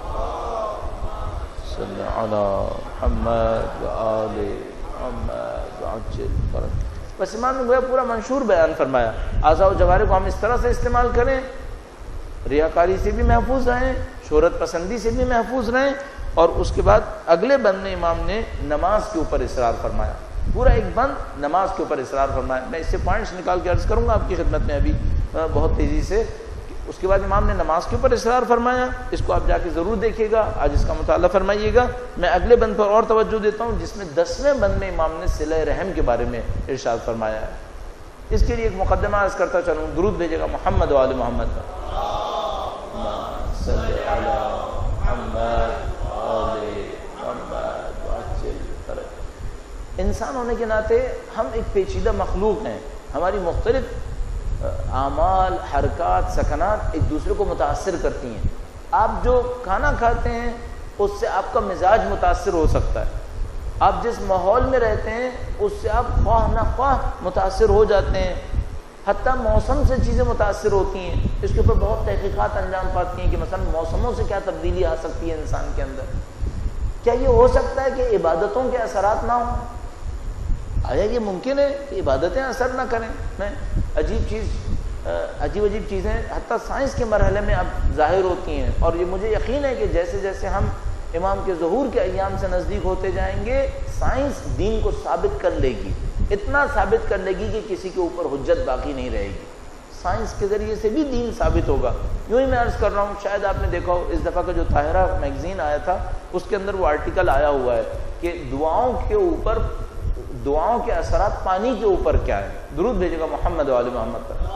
صلی علی محمد و آل محمد وعجل فرج۔ بس امام نے گویا پورا منشور بیان فرمایا، اعضاء و جوارح کو ہم اس طرح سے استعمال کریں، ریاکاری سے بھی محفوظ رہیں، شہرت پسندی سے بھی محفوظ رہیں۔ اور اس کے بعد اگلے بند میں امام نے نماز کے اوپر اصرار فرمایا، پورا ایک بند نماز کے اوپر اصرار فرمایا۔ میں اس سے پوائنٹس نکال کے عرض کروں گا آپ کی خدمت میں ابھی بہت تیزی سے۔ اس کے بعد امام نے نماز کے اوپر اصرار فرمایا، اس کو آپ جا کے ضرور دیکھیے گا، آج اس کا مطالعہ فرمائیے گا۔ میں اگلے بند پر اور توجہ دیتا ہوں جس میں دسویں بند میں امام نے صلہ رحم کے بارے میں ارشاد فرمایا ہے۔ اس کے لیے ایک مقدمہ عرض کرتا چلوں، درود بھیجے گا محمد و آل محمد پر، صلی علی محمد انسان ہونے کے ناطے ہم ایک پیچیدہ مخلوق ہیں، ہماری مختلف اعمال، حرکات، سکنات ایک دوسرے کو متاثر کرتی ہیں۔ آپ جو کھانا کھاتے ہیں اس سے آپ کا مزاج متاثر ہو سکتا ہے، آپ جس ماحول میں رہتے ہیں اس سے آپ خواہ نہ خواہ متاثر ہو جاتے ہیں، حتیٰ موسم سے چیزیں متاثر ہوتی ہیں۔ اس کے اوپر بہت تحقیقات انجام پاتی ہیں کہ مثلا موسموں سے کیا تبدیلی آ سکتی ہے انسان کے اندر۔ کیا یہ ہو سکتا ہے کہ عبادتوں کے اثرات نہ ہوں؟ آیا یہ ممکن ہے کہ عبادتیں اثر نہ کریں؟ میں عجیب چیز عجیب عجیب چیزیں حتیٰ سائنس کے مرحلے میں اب ظاہر ہوتی ہیں، اور یہ مجھے یقین ہے کہ جیسے جیسے ہم امام کے ظہور کے ایام سے نزدیک ہوتے جائیں گے سائنس دین کو ثابت کر لے گی، اتنا ثابت کر لے گی کہ کسی کے اوپر حجت باقی نہیں رہے گی، سائنس کے ذریعے سے بھی دین ثابت ہوگا۔ یوں ہی میں عرض کر رہا ہوں، شاید آپ نے دیکھا ہو اس دفعہ کا جو طاہرہ میگزین آیا تھا اس کے اندر وہ آرٹیکل آیا ہوا ہے کہ دعاؤں کے اوپر، دعاؤں کے اثرات پانی کے اوپر کیا ہے۔ درود بھیجے گا محمد و آل محمد پر،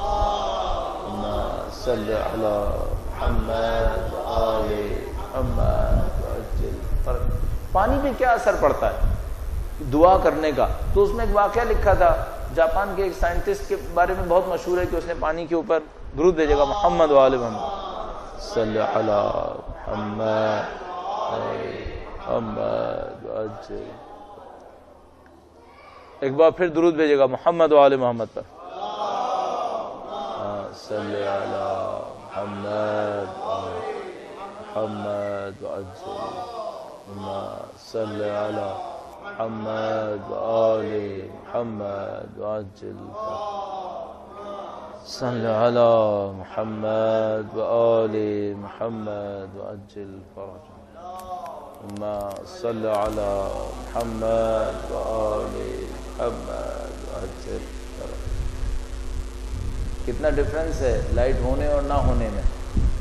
صلی علی محمد و آل محمد وعجل فرج۔ پانی پہ کیا اثر پڑتا ہے دعا کرنے کا؟ تو اس میں ایک واقعہ لکھا تھا، جاپان کے ایک سائنٹسٹ کے بارے میں بہت مشہور ہے کہ اس نے پانی کے اوپر، درود بھیجے گا محمد و آل محمد، صلی علی محمد محمد وعجل۔ ایک بار پھر درود بھیجے گا محمد و آل محمد پر، صلی علی محمد محمد وعجل، صلی علی محمد و آل محمد وعجل، صلی علی محمد و آل محمد وعجل فرج، صلی علی محمد و آل محمد وعجل فرج۔ کتنا ڈفرینس ہے لائٹ ہونے اور نہ ہونے میں۔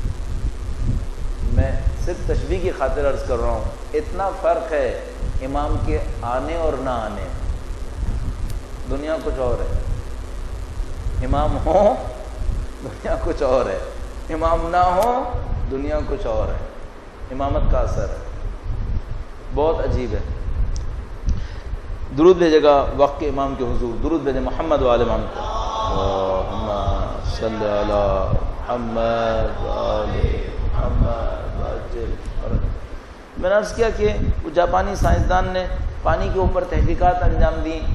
میں صرف تشبیہ کی خاطر عرض کر رہا ہوں، اتنا فرق ہے امام کے آنے اور نہ آنے۔ دنیا کچھ اور ہے، امام ہو دنیا کچھ اور ہے، امام نہ ہو دنیا کچھ اور ہے۔ امامت کا اثر ہے، بہت عجیب ہے۔ درود بھیجے گا وقت کے امام کے حضور، درود بھیجے محمد و آل محمد، اللہم صلی علی محمد و آل محمد وعجل فرج۔ میں نے عرض کیا کہ وہ جاپانی سائنسدان نے پانی کے اوپر تحقیقات انجام دی،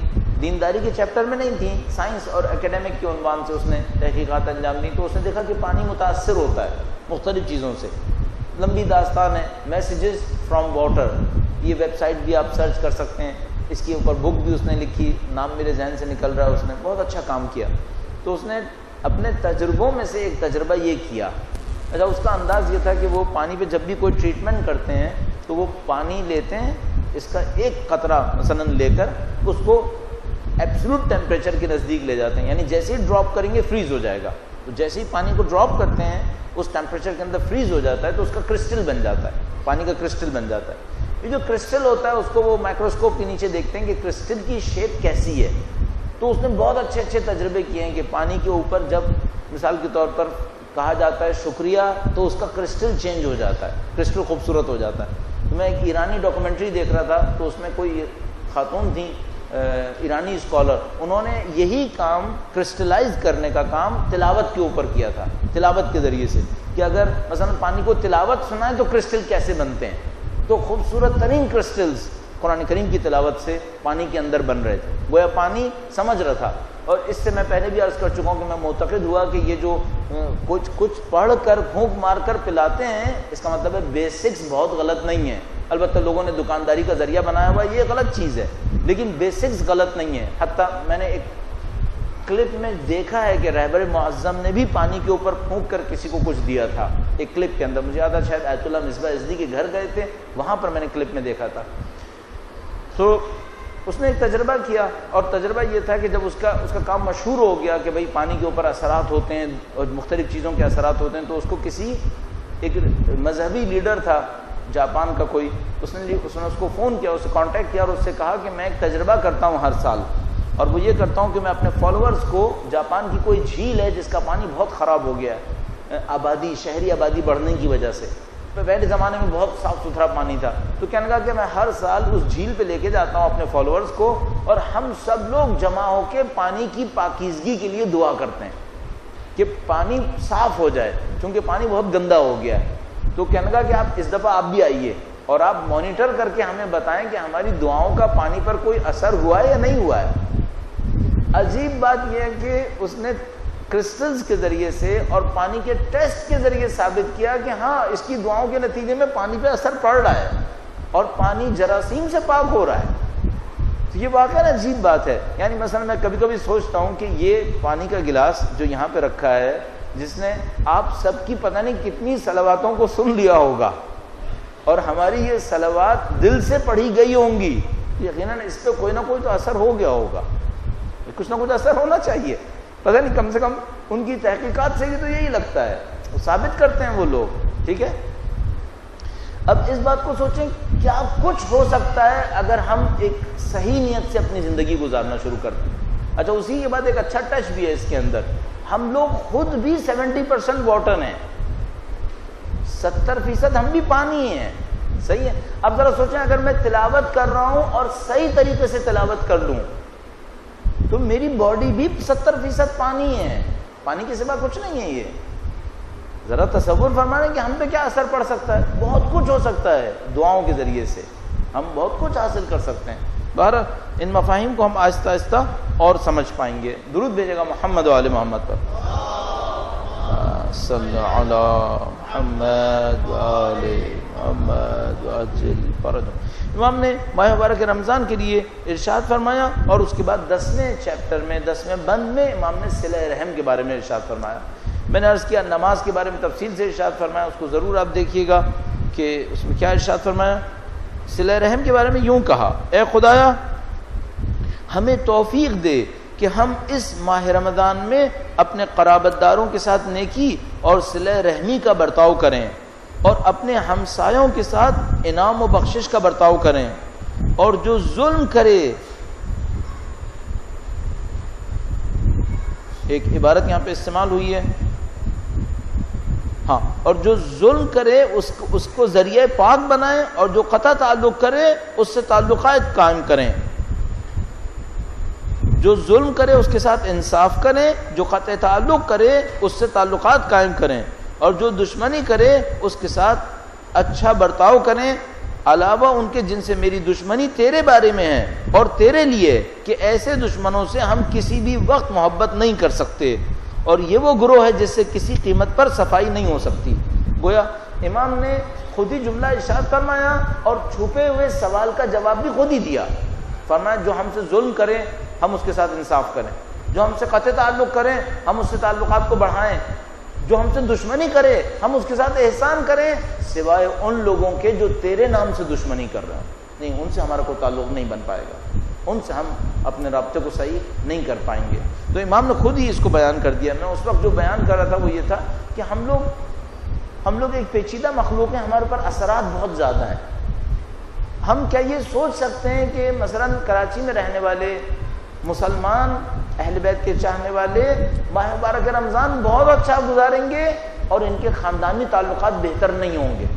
دینداری کے چیپٹر میں نہیں تھیں، سائنس اور اکیڈمک کے عنوان سے اس نے تحقیقات انجام دی، تو اس نے دیکھا کہ پانی متاثر ہوتا ہے مختلف چیزوں سے. لمبی داستان ہے، میسیجز فرام واٹر، یہ ویب سائٹ بھی آپ سرچ کر سکتے ہیں، اس کے اوپر بک بھی اس نے لکھی، نام میرے ذہن سے نکل رہا ہے، اس نے بہت اچھا کام کیا. تو اس نے اپنے تجربوں میں سے ایک تجربہ یہ کیا. اچھا، اس کا انداز یہ تھا کہ وہ پانی پہ جب بھی کوئی ٹریٹمنٹ کرتے ہیں تو وہ پانی لیتے ہیں، اس کا ایک قطرہ مثلا لے کر اس کو ایبسولوٹ ٹیمپریچر کے نزدیک لے جاتے ہیں، یعنی جیسے ہی ڈراپ کریں گے فریز ہو جائے گا. تو جیسے ہی پانی کو ڈراپ کرتے ہیں اس ٹیمپریچر کے اندر فریز ہو جاتا ہے، تو اس کا کرسٹل بن جاتا ہے، پانی کا کرسٹل بن جاتا ہے. یہ جو کرسٹل ہوتا ہے اس کو وہ مائکروسکوپ کے نیچے دیکھتے ہیں کہ کرسٹل کی شیپ کیسی ہے. تو اس نے بہت اچھے اچھے تجربے کیے ہیں کہ پانی کے اوپر جب مثال کے طور پر کہا جاتا ہے شکریہ تو اس کا کرسٹل چینج ہو جاتا ہے، کرسٹل خوبصورت ہو جاتا ہے. تو میں ایک ایرانی ڈاکومنٹری دیکھ رہا تھا، تو اس میں کوئی خاتون تھیں ایرانی اسکالر، انہوں نے یہی کام کرسٹلائز کرنے کا کام تلاوت کے اوپر کیا تھا، تلاوت کے ذریعے سے، کہ اگر مثلا پانی کو تلاوت سنائیں تو کرسٹل کیسے بنتے ہیں. تو خوبصورت ترین کرسٹلز قرآن کریم کی تلاوت سے پانی کے اندر بن رہے تھے، گویا پانی سمجھ رہا تھا. اور اس سے میں پہلے بھی عرض کر چکا ہوں کہ میں معتقد ہوا کہ یہ جو کچھ کچھ پڑھ کر پھونک مار کر پلاتے ہیں، اس کا مطلب ہے بیسکس بہت غلط نہیں ہے. البتہ لوگوں نے دکانداری کا ذریعہ بنایا ہوا ہے، یہ غلط چیز ہے، لیکن بیسکس غلط نہیں ہے. حتیٰ میں نے ایک کلپ میں دیکھا ہے کہ رہبر معظم نے بھی پانی کے اوپر پھونک کر کسی کو کچھ دیا تھا. ایک کلپ کے اندر مجھے یاد ہے، شاید آیت اللہ مصباح ازدی کے گھر گئے تھے، وہاں پر میں نے کلپ میں دیکھا تھا. تو اس نے ایک تجربہ کیا، اور تجربہ یہ تھا کہ جب اس کا اس کا کام مشہور ہو گیا کہ بھئی پانی کے اوپر اثرات ہوتے ہیں اور مختلف چیزوں کے اثرات ہوتے ہیں، تو اس کو کسی ایک مذہبی لیڈر تھا جاپان کا کوئی، اس نے اس نے اس کو فون کیا، اس سے کانٹیکٹ کیا اور اس سے کہا کہ میں ایک تجربہ کرتا ہوں ہر سال، اور وہ یہ کرتا ہوں کہ میں اپنے فالوورز کو، جاپان کی کوئی جھیل ہے جس کا پانی بہت خراب ہو گیا ہے آبادی شہری آبادی بڑھنے کی وجہ سے، پہلے زمانے میں بہت صاف ستھرا پانی تھا، تو کہنے لگا کہ میں ہر سال اس جھیل پہ لے کے جاتا ہوں اپنے فالوورز کو، اور ہم سب لوگ جمع ہو کے پانی کی پاکیزگی کے لیے دعا کرتے ہیں کہ پانی صاف ہو جائے، کیونکہ پانی بہت گندا ہو گیا ہے. تو کہنے لگا کہ آپ اس دفعہ آپ بھی آئیے اور آپ مانیٹر کر کے ہمیں بتائیں کہ ہماری دعاؤں کا پانی پر کوئی اثر ہوا ہے یا نہیں ہوا ہے. عجیب بات یہ ہے کہ اس نے کرسٹلز کے ذریعے سے اور پانی کے ٹیسٹ کے ذریعے ثابت کیا کہ ہاں اس کی دعاؤں کے نتیجے میں پانی پہ اثر پڑ رہا ہے اور پانی جراثیم سے پاک ہو رہا ہے. تو یہ واقعاً عجیب بات ہے. یعنی مثلا میں کبھی کبھی سوچتا ہوں کہ یہ پانی کا گلاس جو یہاں پہ رکھا ہے، جس نے آپ سب کی پتہ نہیں کتنی صلواتوں کو سن لیا ہوگا، اور ہماری یہ صلوات دل سے پڑھی گئی ہوں گی، یقیناً اس پہ کوئی نہ کوئی تو اثر ہو گیا ہوگا، کچھ نہ کچھ اثر ہونا چاہیے. پتہ نہیں، کم سے کم ان کی تحقیقات سے بھی تو یہی لگتا ہے، وہ ثابت کرتے ہیں وہ لوگ. ٹھیک ہے، اب اس بات کو سوچیں کیا کچھ ہو سکتا ہے اگر ہم ایک صحیح نیت سے اپنی زندگی گزارنا شروع کرتے ہیں. اچھا، اسی کے بعد ایک اچھا ٹچ بھی ہے اس کے اندر، ہم لوگ خود بھی سیونٹی پرسینٹ واٹر ہیں، ستر فیصد ہم بھی پانی ہیں. صحیح ہے. اب ذرا سوچیں اگر میں تلاوت کر رہا ہوں اور صحیح طریقے سے تلاوت کر لوں تو میری باڈی بھی ستر فیصد پانی ہے، پانی کے سوا کچھ نہیں ہے. یہ ذرا تصور فرمانے کہ ہم پہ کیا اثر پڑ سکتا ہے. بہت کچھ ہو سکتا ہے، دعاؤں کے ذریعے سے ہم بہت کچھ حاصل کر سکتے ہیں. بہرحال ان مفاہیم کو ہم آہستہ آہستہ اور سمجھ پائیں گے. درود بھیجے گا محمد و آل محمد پر. صلی علی محمد و آل محمد وعجل فرجهم. امام نے ماہ مبارک رمضان کے لیے ارشاد فرمایا، اور اس کے بعد دسویں چیپٹر میں دسویں بند میں امام نے صلہ رحم کے بارے میں ارشاد فرمایا. میں نے عرض کیا نماز کے بارے میں تفصیل سے ارشاد فرمایا، اس کو ضرور آپ دیکھیے گا کہ اس میں کیا ارشاد فرمایا. صلہ رحم کے بارے میں یوں کہا، اے خدایا ہمیں توفیق دے کہ ہم اس ماہ رمضان میں اپنے قرابت داروں کے ساتھ نیکی اور صلہ رحمی کا برتاؤ کریں، اور اپنے ہمسایوں کے ساتھ انعام و بخشش کا برتاؤ کریں، اور جو ظلم کرے، ایک عبارت یہاں پہ استعمال ہوئی ہے، ہاں، اور جو ظلم کرے اس کو اس کو ذریعہ پاک بنائیں، اور جو قطع تعلق کرے اس سے تعلقات قائم کریں. جو ظلم کرے اس کے ساتھ انصاف کریں، جو قطع تعلق کرے اس سے تعلقات قائم کریں، اور جو دشمنی کرے اس کے ساتھ اچھا برتاؤ کریں، علاوہ ان کے جن سے میری دشمنی تیرے بارے میں ہے اور تیرے لیے کہ ایسے دشمنوں سے ہم کسی بھی وقت محبت نہیں کر سکتے، اور یہ وہ گروہ ہے جس سے کسی قیمت پر صفائی نہیں ہو سکتی۔ گویا امام نے خود ہی جملہ ارشاد فرمایا اور چھپے ہوئے سوال کا جواب بھی خود ہی دیا۔ فرمایا جو ہم سے ظلم کریں ہم اس کے ساتھ انصاف کریں، جو ہم سے قطع تعلق کریں ہم اس سے تعلقات کو بڑھائیں، جو ہم سے دشمنی کرے ہم اس کے ساتھ احسان کریں، سوائے ان لوگوں کے جو تیرے نام سے دشمنی کر رہے ہیں، نہیں ان سے ہمارا کوئی تعلق نہیں بن پائے گا، ان سے ہم اپنے رابطے کو صحیح نہیں کر پائیں گے۔ تو امام نے خود ہی اس کو بیان کر دیا۔ میں اس وقت جو بیان کر رہا تھا وہ یہ تھا کہ ہم لوگ ہم لوگ ایک پیچیدہ مخلوق ہیں، ہمارے پر اثرات بہت زیادہ ہیں۔ ہم کیا یہ سوچ سکتے ہیں کہ مثلا کراچی میں رہنے والے مسلمان اہل بیت کے چاہنے والے ماہ مبارک رمضان بہت اچھا گزاریں گے اور ان کے خاندانی تعلقات بہتر نہیں ہوں گے،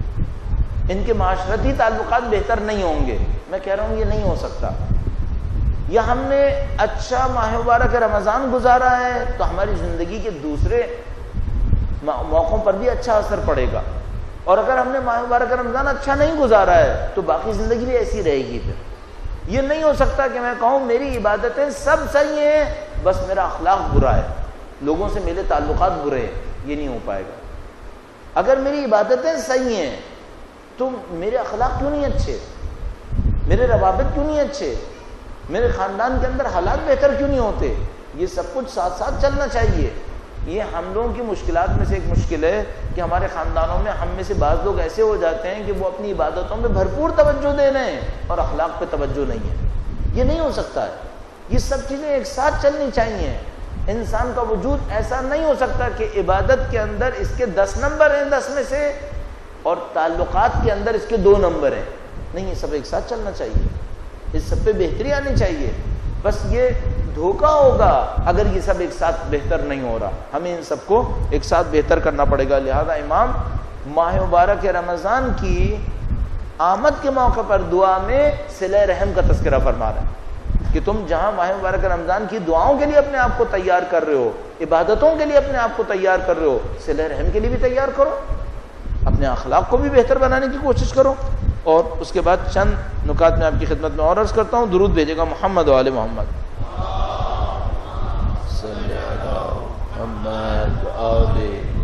ان کے معاشرتی تعلقات بہتر نہیں ہوں گے؟ میں کہہ رہا ہوں یہ نہیں ہو سکتا۔ یا ہم نے اچھا ماہ مبارک رمضان گزارا ہے تو ہماری زندگی کے دوسرے موقعوں پر بھی اچھا اثر پڑے گا، اور اگر ہم نے ماہ مبارک رمضان اچھا نہیں گزارا ہے تو باقی زندگی بھی ایسی رہے گی۔ پھر یہ نہیں ہو سکتا کہ میں کہوں میری عبادتیں سب صحیح ہیں بس میرا اخلاق برا ہے، لوگوں سے میرے تعلقات برے ہیں، یہ نہیں ہو پائے گا۔ اگر میری عبادتیں صحیح ہیں تو میرے اخلاق کیوں نہیں اچھے، میرے روابط کیوں نہیں اچھے، میرے خاندان کے اندر حالات بہتر کیوں نہیں ہوتے؟ یہ سب کچھ ساتھ ساتھ چلنا چاہیے۔ یہ ہم لوگوں کی مشکلات میں سے ایک مشکل ہے کہ ہمارے خاندانوں میں ہم میں سے بعض لوگ ایسے ہو جاتے ہیں کہ وہ اپنی عبادتوں میں بھرپور توجہ دے رہے ہیں اور اخلاق پہ توجہ نہیں ہے۔ یہ نہیں ہو سکتا ہے، یہ سب چیزیں ایک ساتھ چلنی چاہیے۔ انسان کا وجود ایسا نہیں ہو سکتا کہ عبادت کے اندر اس کے دس نمبر ہیں دس میں سے اور تعلقات کے اندر اس کے دو نمبر ہیں، نہیں، یہ سب ایک ساتھ چلنا چاہیے، اس سب پہ بہتری آنی چاہیے۔ بس یہ دھوکہ ہوگا اگر یہ سب ایک ساتھ بہتر نہیں ہو رہا، ہمیں ان سب کو ایک ساتھ بہتر کرنا پڑے گا۔ لہذا امام ماہ مبارک رمضان کی آمد کے موقع پر دعا میں صلہ رحم کا تذکرہ فرما رہا ہے کہ تم جہاں ماہ مبارک رمضان کی دعاؤں کے لیے اپنے آپ کو تیار کر رہے ہو، عبادتوں کے لیے اپنے آپ کو تیار کر رہے ہو، صلہ رحم کے لیے بھی تیار کرو، اپنے اخلاق کو بھی بہتر بنانے کی کوشش کرو۔ اور اس کے بعد چند نکات میں آپ کی خدمت میں اور عرض کرتا ہوں۔ درود بھیجے گا محمد و آل محمد۔ صلی اللہ محمد و آل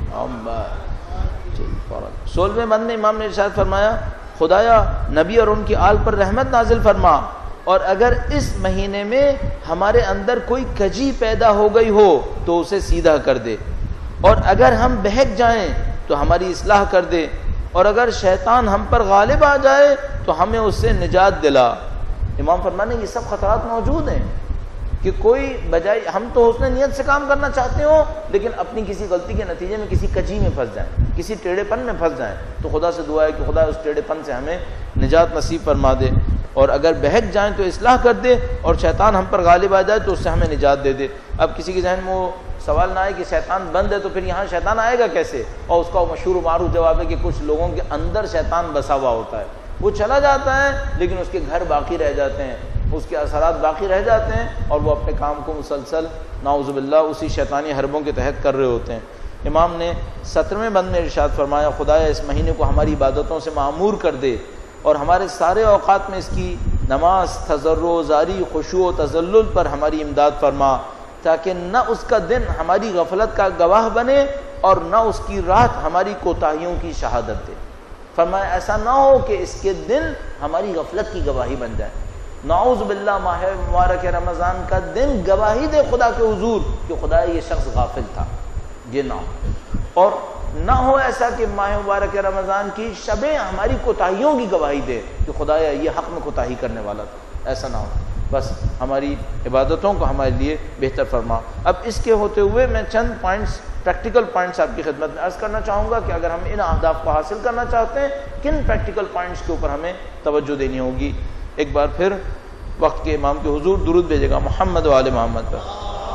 محمد۔ سولہویں بند میں امام نے ارشاد فرمایا خدایا نبی اور ان کی آل پر رحمت نازل فرما، اور اگر اس مہینے میں ہمارے اندر کوئی کجی پیدا ہو گئی ہو تو اسے سیدھا کر دے، اور اگر ہم بہک جائیں تو ہماری اصلاح کر دے، اور اگر شیطان ہم پر غالب آ جائے تو ہمیں اس سے نجات دلا۔ امام فرمانے یہ سب خطرات موجود ہیں کہ کوئی بجائے ہم تو حسن نیت سے کام کرنا چاہتے ہو لیکن اپنی کسی غلطی کے نتیجے میں کسی کجی میں پھنس جائیں، کسی ٹیڑھے پن میں پھنس جائیں، تو خدا سے دعا ہے کہ خدا اس ٹیڑھے پن سے ہمیں نجات نصیب فرما دے، اور اگر بہک جائیں تو اصلاح کر دے، اور شیطان ہم پر غالب آ جائے تو اس سے ہمیں نجات دے دے۔ اب کسی کے ذہن میں وہ سوال نہ آئے کہ شیطان بند ہے تو پھر یہاں شیطان آئے گا کیسے، اور اس کا مشہور و معروف جواب ہے کہ کچھ لوگوں کے اندر شیطان بسا ہوا ہوتا ہے، وہ چلا جاتا ہے لیکن اس کے گھر باقی رہ جاتے ہیں، اس کے اثرات باقی رہ جاتے ہیں، اور وہ اپنے کام کو مسلسل نعوذ باللہ اسی شیطانی حربوں کے تحت کر رہے ہوتے ہیں۔ امام نے سترویں بند میں ارشاد فرمایا خدایا اس مہینے کو ہماری عبادتوں سے معمور کر دے، اور ہمارے سارے اوقات میں اس کی نماز، تضرع، زاری، خشوع و تذلل پر ہماری امداد فرما، تاکہ نہ اس کا دن ہماری غفلت کا گواہ بنے اور نہ اس کی رات ہماری کوتاہیوں کی شہادت دے۔ فرمایا ایسا نہ ہو کہ اس کے دن ہماری غفلت کی گواہی بن جائے، نعوذ باللہ ماہ مبارک رمضان کا دن گواہی دے خدا کے حضور کہ خدا یہ شخص غافل تھا، یہ نہ ہو، اور نہ ہو ایسا کہ ماہ مبارک رمضان کی شبیں ہماری کوتاہیوں کی گواہی دے کہ خدایا یہ حق میں کوتاہی کرنے والا تھا، ایسا نہ ہو۔ بس ہماری عبادتوں کو ہمارے لیے بہتر فرما۔ اب اس کے ہوتے ہوئے میں چند پوائنٹس، پریکٹیکل پوائنٹس آپ کی خدمت میں عرض کرنا چاہوں گا کہ اگر ہم ان اہداف کو حاصل کرنا چاہتے ہیں کن پریکٹیکل پوائنٹس کے اوپر ہمیں توجہ دینی ہوگی۔ ایک بار پھر وقت کے امام کے حضور درود بھیجے گا محمد و آل محمد پر۔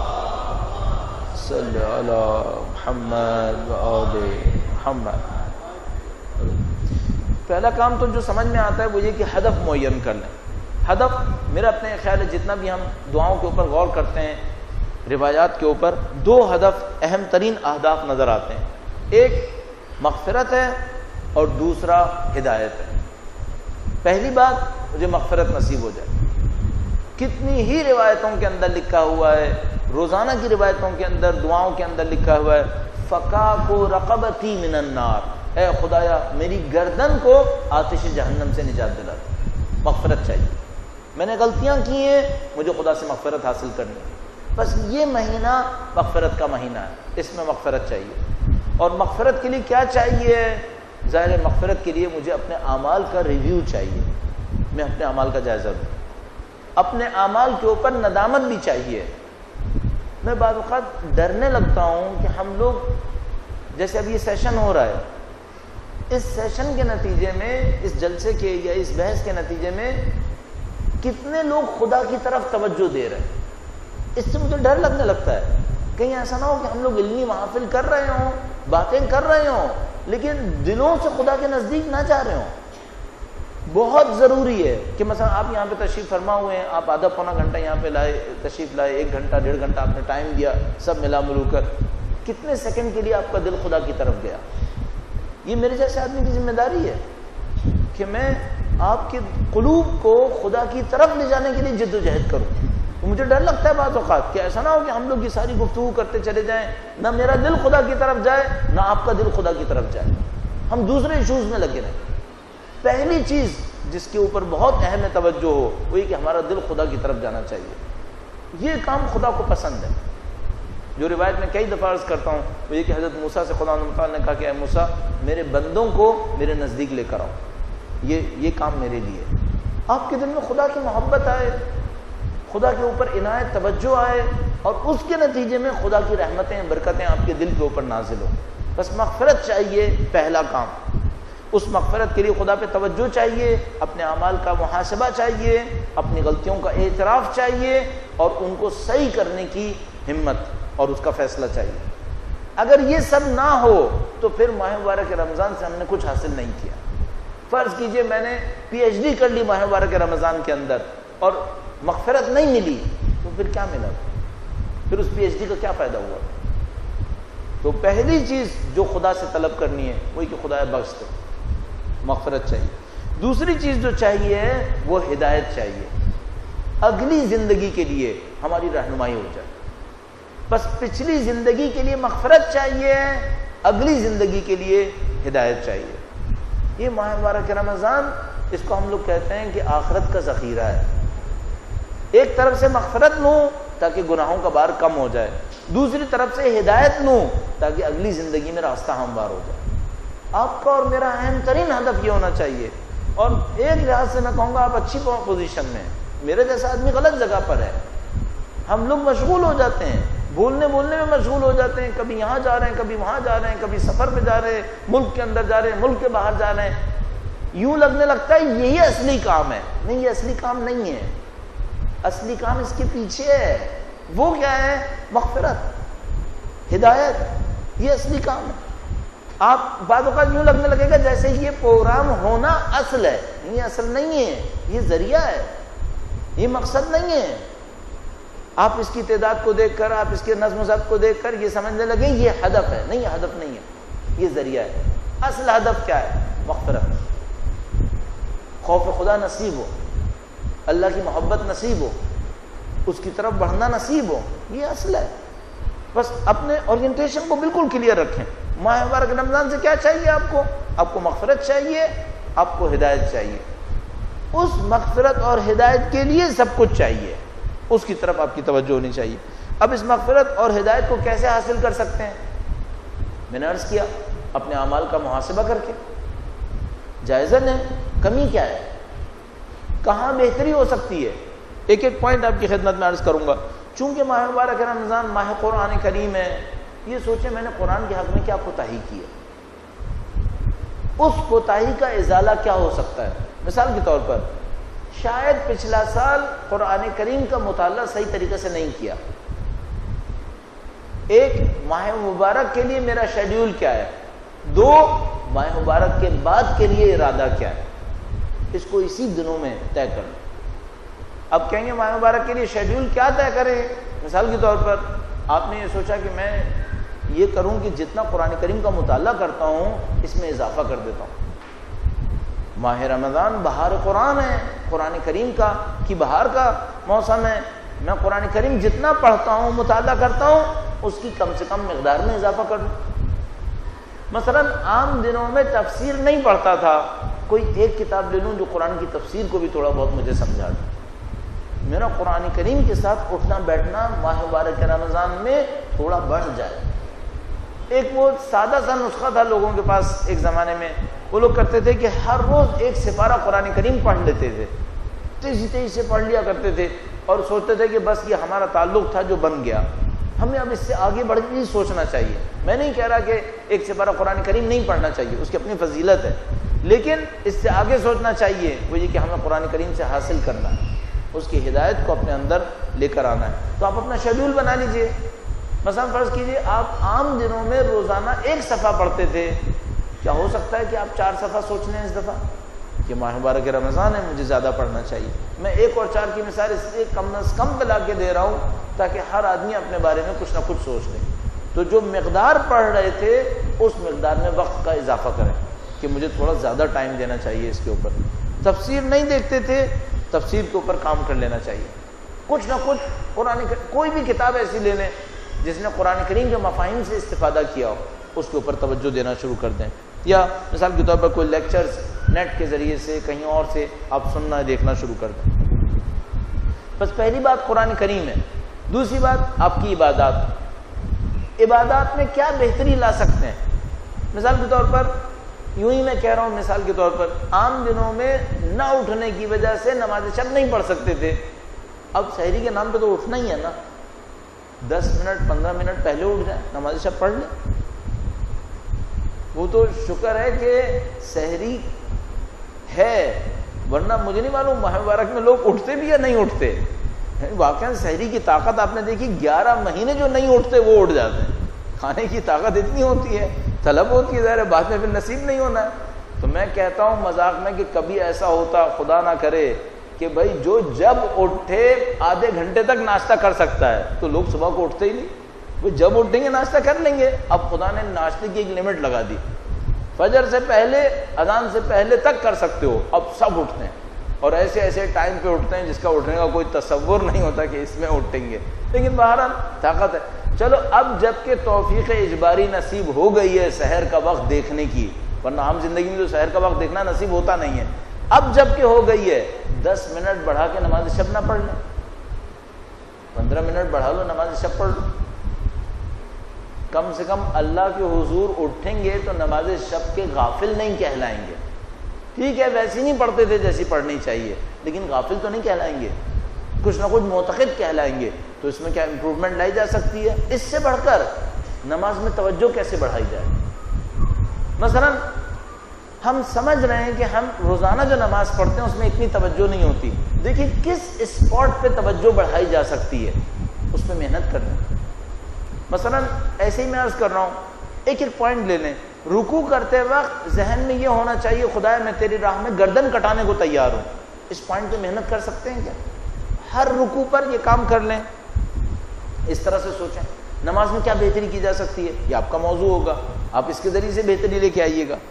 صلی علی محمد و آل محمد۔ پہلا کام تو جو سمجھ میں آتا ہے وہ یہ کہ ہدف معین کر لیں۔ ہدف میرا اپنے خیال ہے جتنا بھی ہم دعاؤں کے اوپر غور کرتے ہیں، روایات کے اوپر دو ہدف اہم ترین اہداف نظر آتے ہیں، ایک مغفرت ہے اور دوسرا ہدایت ہے۔ پہلی بات مجھے مغفرت نصیب ہو جائے. کتنی ہی روایتوں کے اندر لکھا ہوا ہے، روزانہ کی روایتوں کے اندر، دعاؤں کے اندر لکھا ہوا ہے فَقَاكُ رَقَبَتِي مِنَ النَّارِ، اے خدایا میری گردن کو آتش جہنم سے نجات دلا. مغفرت چاہیے، میں نے غلطیاں کی ہیں، مجھے خدا سے مغفرت حاصل کرنی ہے. بس یہ مہینہ مغفرت کا مہینہ ہے، اس میں مغفرت چاہیے. اور مغفرت کے لیے کیا چاہیے؟ ظاہر ہے مغفرت کے لیے مجھے اپنے اعمال کا ریویو چاہیے، میں اپنے اعمال کا جائزہ لوں، اپنے اعمال کے اوپر ندامت بھی چاہیے. میں بعض اوقات ڈرنے لگتا ہوں کہ ہم لوگ، جیسے اب یہ سیشن ہو رہا ہے، اس سیشن کے نتیجے میں، اس جلسے کے یا اس بحث کے نتیجے میں کتنے لوگ خدا کی طرف توجہ دے رہے ہیں. اس سے مجھے ڈر لگنے لگتا ہے کہیں ایسا نہ ہو کہ ہم لوگ علمی محافل کر رہے ہوں، باتیں کر رہے ہوں، لیکن دلوں سے خدا کے نزدیک نہ جا رہے ہوں. بہت ضروری ہے کہ مثلا آپ یہاں پہ تشریف فرما ہوئے ہیں، آپ آدھا پونا گھنٹہ یہاں پہ لائے، تشریف لائے، ایک گھنٹہ ڈیڑھ گھنٹہ آپ نے ٹائم دیا، سب ملا ملو کر، کتنے سیکنڈ کے لیے آپ کا دل خدا کی طرف گیا؟ یہ میرے جیسے آدمی کی ذمہ داری ہے کہ میں آپ کے قلوب کو خدا کی طرف لے جانے کے لیے جد و جہد کروں. مجھے ڈر لگتا ہے بعض اوقات کہ ایسا نہ ہو کہ ہم لوگ یہ ساری گفتگو کرتے چلے جائیں، نہ میرا دل خدا کی طرف جائے، نہ آپ کا دل خدا کی طرف جائے، ہم دوسرے ایشوز میں لگے رہیں. پہلی چیز جس کے اوپر بہت اہم توجہ ہو وہ یہ کہ ہمارا دل خدا کی طرف جانا چاہیے. یہ کام خدا کو پسند ہے. جو روایت میں کئی دفعہ عرض کرتا ہوں وہ یہ کہ حضرت موسیٰ سے خدا نے کہا کہ اے موسیٰ میرے بندوں کو میرے نزدیک لے کر آؤ، یہ یہ کام میرے لیے. آپ کے دل میں خدا کی محبت آئے، خدا کے اوپر عنایت توجہ آئے، اور اس کے نتیجے میں خدا کی رحمتیں برکتیں آپ کے دل کے اوپر نازل ہوں. بس مغفرت چاہیے، پہلا کام. اس مغفرت کے لیے خدا پہ توجہ چاہیے، اپنے اعمال کا محاسبہ چاہیے، اپنی غلطیوں کا اعتراف چاہیے، اور ان کو صحیح کرنے کی ہمت اور اس کا فیصلہ چاہیے. اگر یہ سب نہ ہو تو پھر ماہ مبارک رمضان سے ہم نے کچھ حاصل نہیں کیا. فرض کیجئے میں نے پی ایچ ڈی کر لی ماہ مبارک رمضان کے اندر اور مغفرت نہیں ملی، تو پھر کیا ملا؟ پھر اس پی ایچ ڈی کا کیا فائدہ ہوا؟ تو پہلی چیز جو خدا سے طلب کرنی ہے وہی کہ خدا بخش دے، مغفرت چاہیے. دوسری چیز جو چاہیے وہ ہدایت چاہیے، اگلی زندگی کے لیے ہماری رہنمائی ہو جائے. بس پچھلی زندگی کے لیے مغفرت چاہیے، اگلی زندگی کے لیے ہدایت چاہیے. یہ ماہ مبارک رمضان، اس کو ہم لوگ کہتے ہیں کہ آخرت کا ذخیرہ ہے. ایک طرف سے مغفرت لوں تاکہ گناہوں کا بار کم ہو جائے، دوسری طرف سے ہدایت لوں تاکہ اگلی زندگی میں راستہ ہموار ہو جائے. آپ کا اور میرا اہم ترین ہدف یہ ہونا چاہیے. اور ایک لحاظ سے میں کہوں گا آپ اچھی پوزیشن میں، میرے جیسا آدمی غلط جگہ پر ہے. ہم لوگ مشغول ہو جاتے ہیں، بولنے بولنے میں مشغول ہو جاتے ہیں، کبھی یہاں جا رہے ہیں، کبھی وہاں جا رہے ہیں، کبھی سفر پہ جا رہے ہیں، ملک کے اندر جا رہے ہیں، ملک کے باہر جا رہے ہیں. یوں لگنے لگتا ہے یہی اصلی کام ہے. نہیں، یہ اصلی کام نہیں ہے. اصلی کام اس کے پیچھے ہے. وہ کیا ہے؟ مغفرت، ہدایت. یہ اصلی کام ہے. آپ بعض اوقات یوں لگنے لگے گا جیسے یہ پروگرام ہونا اصل ہے. یہ اصل نہیں ہے، یہ ذریعہ ہے، یہ مقصد نہیں ہے. آپ اس کی تعداد کو دیکھ کر، آپ اس کے نظم و ضبط کو دیکھ کر یہ سمجھنے لگے یہ ہدف ہے. نہیں، یہ ہدف نہیں ہے، یہ ذریعہ ہے. اصل ہدف کیا ہے؟ مغفرت، خوف خدا نصیب ہو، اللہ کی محبت نصیب ہو، اس کی طرف بڑھنا نصیب ہو. یہ اصل ہے. بس اپنے اورینٹیشن کو بالکل کلیئر رکھیں. ماہ مبارک رمضان سے کیا چاہیے آپ کو؟ آپ کو مغفرت چاہیے، آپ کو ہدایت چاہیے. اس مغفرت اور ہدایت کے لیے سب کچھ چاہیے، اس کی طرف آپ کی توجہ ہونی چاہیے. اب اس مغفرت اور ہدایت کو کیسے حاصل کر سکتے ہیں؟ میں نے عرض کیا اپنے اعمال کا محاسبہ کر کے جائزہ لیں، کمی کیا ہے، کہاں بہتری ہو سکتی ہے. ایک ایک پوائنٹ آپ کی خدمت میں عرض کروں گا. چونکہ ماہ مبارک رمضان ماہ قرآن کریم ہے، یہ سوچیں میں نے قرآن کے حق میں کیا کوتاہی کی ہے، اس کوتاہی کا ازالہ کیا ہو سکتا ہے. مثال کے طور پر شاید پچھلا سال قرآن کریم کا مطالعہ صحیح طریقے سے نہیں کیا. ایک، ماہ مبارک کے لیے میرا شیڈیول کیا ہے. دو، ماہ مبارک کے بعد کے لیے ارادہ کیا ہے. اس کو اسی دنوں میں طے کر لیں. اب کہیں گے ماہ مبارک کے لیے شیڈیول کیا طے کریں؟ مثال کے طور پر آپ نے یہ سوچا کہ میں یہ کروں کہ جتنا قرآن کریم کا مطالعہ کرتا ہوں اس میں اضافہ کر دیتا ہوں. ماہ رمضان بہار قرآن ہے، قرآن کریم کا کی بہار کا موسم ہے. میں قرآن کریم جتنا پڑھتا ہوں، مطالعہ کرتا ہوں، اس کی کم سے کم مقدار میں اضافہ کر لوں. مثلا عام دنوں میں تفسیر نہیں پڑھتا تھا، کوئی ایک کتاب لے لوں جو قرآن کی تفسیر کو بھی تھوڑا بہت مجھے سمجھا دے. میرا قرآن کریم کے ساتھ اٹھنا بیٹھنا ماہ مبارک رمضان میں تھوڑا بڑھ جائے. ایک وہ سادہ سا نسخہ تھا لوگوں کے پاس ایک زمانے میں، وہ لوگ کرتے تھے کہ ہر روز ایک سپارہ قرآن کریم پڑھ لیتے تھے، تیزی تیزی سے پڑھ لیا کرتے تھے، اور سوچتے تھے کہ بس یہ ہمارا تعلق تھا جو بن گیا. ہمیں اب اس سے آگے بڑھ کے سوچنا چاہیے. میں نہیں کہہ رہا کہ ایک سپارہ قرآن کریم نہیں پڑھنا چاہیے، اس کی اپنی فضیلت ہے، لیکن اس سے آگے سوچنا چاہیے وہ یہ کہ ہمیں قرآن کریم سے حاصل کرنا ہے، اس کی ہدایت کو اپنے اندر لے کر آنا ہے. تو آپ اپنا شیڈول بنا لیجئے. مثلا فرض کیجئے آپ عام دنوں میں روزانہ ایک صفحہ پڑھتے تھے، کیا ہو سکتا ہے کہ آپ چار صفحہ سوچ لیں اس دفعہ کہ ماہ مبارک رمضان ہے، مجھے زیادہ پڑھنا چاہیے. میں ایک اور چار کی مثال اس لیے کم از کم پہ لا کے دے رہا ہوں تاکہ ہر آدمی اپنے بارے میں کچھ نہ کچھ سوچ لے. تو جو مقدار پڑھ رہے تھے اس مقدار میں وقت کا اضافہ کریں کہ مجھے تھوڑا زیادہ ٹائم دینا چاہیے اس کے اوپر. تفسیر نہیں دیکھتے تھے، تفسیر کے اوپر کام کر لینا چاہیے. کچھ نہ کچھ قرآن کوئی بھی کتاب ایسی لے لیں جس نے قرآن کریم کے مفاہیم سے استفادہ کیا ہو، اس کے اوپر توجہ دینا شروع کر دیں. یا مثال کے طور پر کوئی لیکچرز نیٹ کے ذریعے سے کہیں اور سے آپ سننا دیکھنا شروع کر دیں. بس پہلی بات قرآن کریم ہے. دوسری بات آپ کی عبادات. عبادات میں کیا بہتری لا سکتے ہیں؟ مثال کے طور پر یوں ہی میں کہہ رہا ہوں، مثال کے طور پر عام دنوں میں نہ اٹھنے کی وجہ سے نماز شب نہیں پڑھ سکتے تھے. اب سحری کے نام پہ تو اٹھنا ہی ہے نا، دس منٹ پندرہ منٹ پہلے اٹھ جائیں، نماز شب پڑھ لیں. وہ تو شکر ہے کہ سحری ہے، ورنہ مجھے نہیں معلوم ماہ مبارک میں لوگ اٹھتے بھی یا نہیں اٹھتے. واقعا سحری کی طاقت آپ نے دیکھی، گیارہ مہینے جو نہیں اٹھتے وہ اٹھ جاتے ہیں. کھانے کی طاقت اتنی ہوتی ہے، طلب ہوتی ہے، ظاہر بعد میں پھر نصیب نہیں ہونا ہے. تو میں کہتا ہوں مذاق میں کہ کبھی ایسا ہوتا خدا نہ کرے کہ بھائی جو جب اٹھے آدھے گھنٹے تک ناشتہ کر سکتا ہے، تو لوگ صبح کو اٹھتے ہی نہیں. وہ جب اٹھیں گے ناشتہ کر لیں گے. اب خدا نے ناشتے کی ایک لمٹ لگا دی، فجر سے پہلے اذان سے پہلے تک کر سکتے ہو. اب سب اٹھتے ہیں اور ایسے ایسے ٹائم پہ اٹھتے ہیں جس کا اٹھنے کا کوئی تصور نہیں ہوتا کہ اس میں اٹھیں گے، لیکن بہرحال طاقت ہے. چلو اب جب کہ توفیق اجباری نصیب ہو گئی ہے سحر کا وقت دیکھنے کی، ورنہ عام زندگی میں تو سحر کا وقت دیکھنا نصیب ہوتا نہیں ہے. اب جب کہ ہو گئی ہے، دس منٹ بڑھا کے نماز شب نہ پڑھ لیں، پندرہ منٹ بڑھا لو نماز شب پڑھ لو. کم سے کم اللہ کے حضور اٹھیں گے تو نماز شب کے غافل نہیں کہلائیں گے. ٹھیک ہے ویسی نہیں پڑھتے تھے جیسی پڑھنی چاہیے، لیکن غافل تو نہیں کہلائیں گے، کچھ نہ کچھ معتقد کہلائیں گے. تو اس میں کیا امپروومنٹ لائی جا سکتی ہے؟ اس سے بڑھ کر نماز میں توجہ کیسے بڑھائی جائے. مثلا ہم سمجھ رہے ہیں کہ ہم روزانہ جو نماز پڑھتے ہیں اس میں اتنی توجہ نہیں ہوتی. دیکھیں کس اسپاٹ پہ توجہ بڑھائی جا سکتی ہے، اس پہ محنت کریں. مثلا ایسے ہی میں عرض کر رہا ہوں، ایک ایک پوائنٹ لے لیں. رکوع کرتے وقت ذہن میں یہ ہونا چاہیے خدایا میں تیری راہ میں گردن کٹانے کو تیار ہوں. اس پوائنٹ پہ محنت کر سکتے ہیں کیا؟ ہر رکوع پر یہ کام کر لیں، اس طرح سے سوچیں نماز میں کیا بہتری کی جا سکتی ہے. یہ آپ کا موضوع ہوگا، آپ اس کے ذریعے سے بہتری لے کے آئیے گا.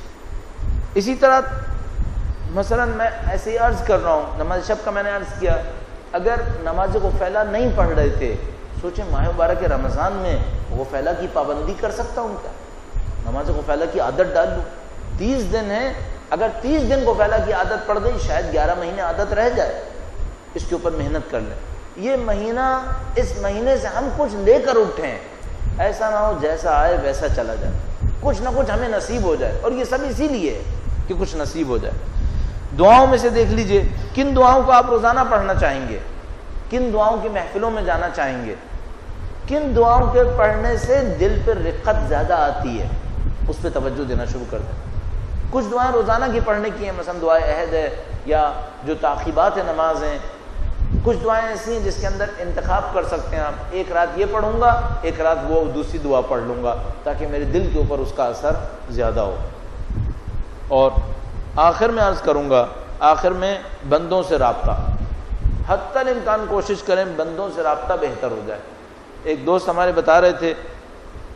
اسی طرح مثلا میں ایسے ہی عرض کر رہا ہوں، نماز شب کا میں نے عرض کیا، اگر نماز غفیلہ نہیں پڑھ رہے تھے، سوچیں ماہ مبارک رمضان میں غفیلہ کی پابندی کر سکتا ہوں کیا؟ نماز غفیلہ کی عادت ڈال لوں. تیس دن ہے، اگر تیس دن غفیلہ کی عادت پڑ گئی، شاید گیارہ مہینے عادت رہ جائے. اس کے اوپر محنت کر لیں. یہ مہینہ، اس مہینے سے ہم کچھ لے کر اٹھیں، ایسا نہ ہو جیسا آئے ویسا چلا جائے. کچھ نہ کچھ ہمیں نصیب ہو جائے، اور یہ سب اسی لیے ہے کہ کچھ نصیب ہو جائے. دعاؤں میں سے دیکھ لیجئے کن دعاؤں کو آپ روزانہ پڑھنا چاہیں گے، کن دعاؤں کی محفلوں میں جانا چاہیں گے، کن دعاؤں کے پڑھنے سے دل پہ رقت زیادہ آتی ہے، اس پہ توجہ دینا شروع کر دیں. کچھ دعائیں روزانہ کی پڑھنے کی ہیں، مثلا دعائے عہد ہے یا جو تعقیبات نماز ہیں. کچھ دعائیں ایسی ہیں جس کے اندر انتخاب کر سکتے ہیں آپ، ایک رات یہ پڑھوں گا، ایک رات وہ دوسری دعا پڑھ لوں گا، تاکہ میرے دل کے اوپر اس کا اثر زیادہ ہو. اور آخر میں عرض کروں گا، آخر میں بندوں سے رابطہ، حتی الامکان کوشش کریں بندوں سے رابطہ بہتر ہو جائے. ایک دوست ہمارے بتا رہے تھے،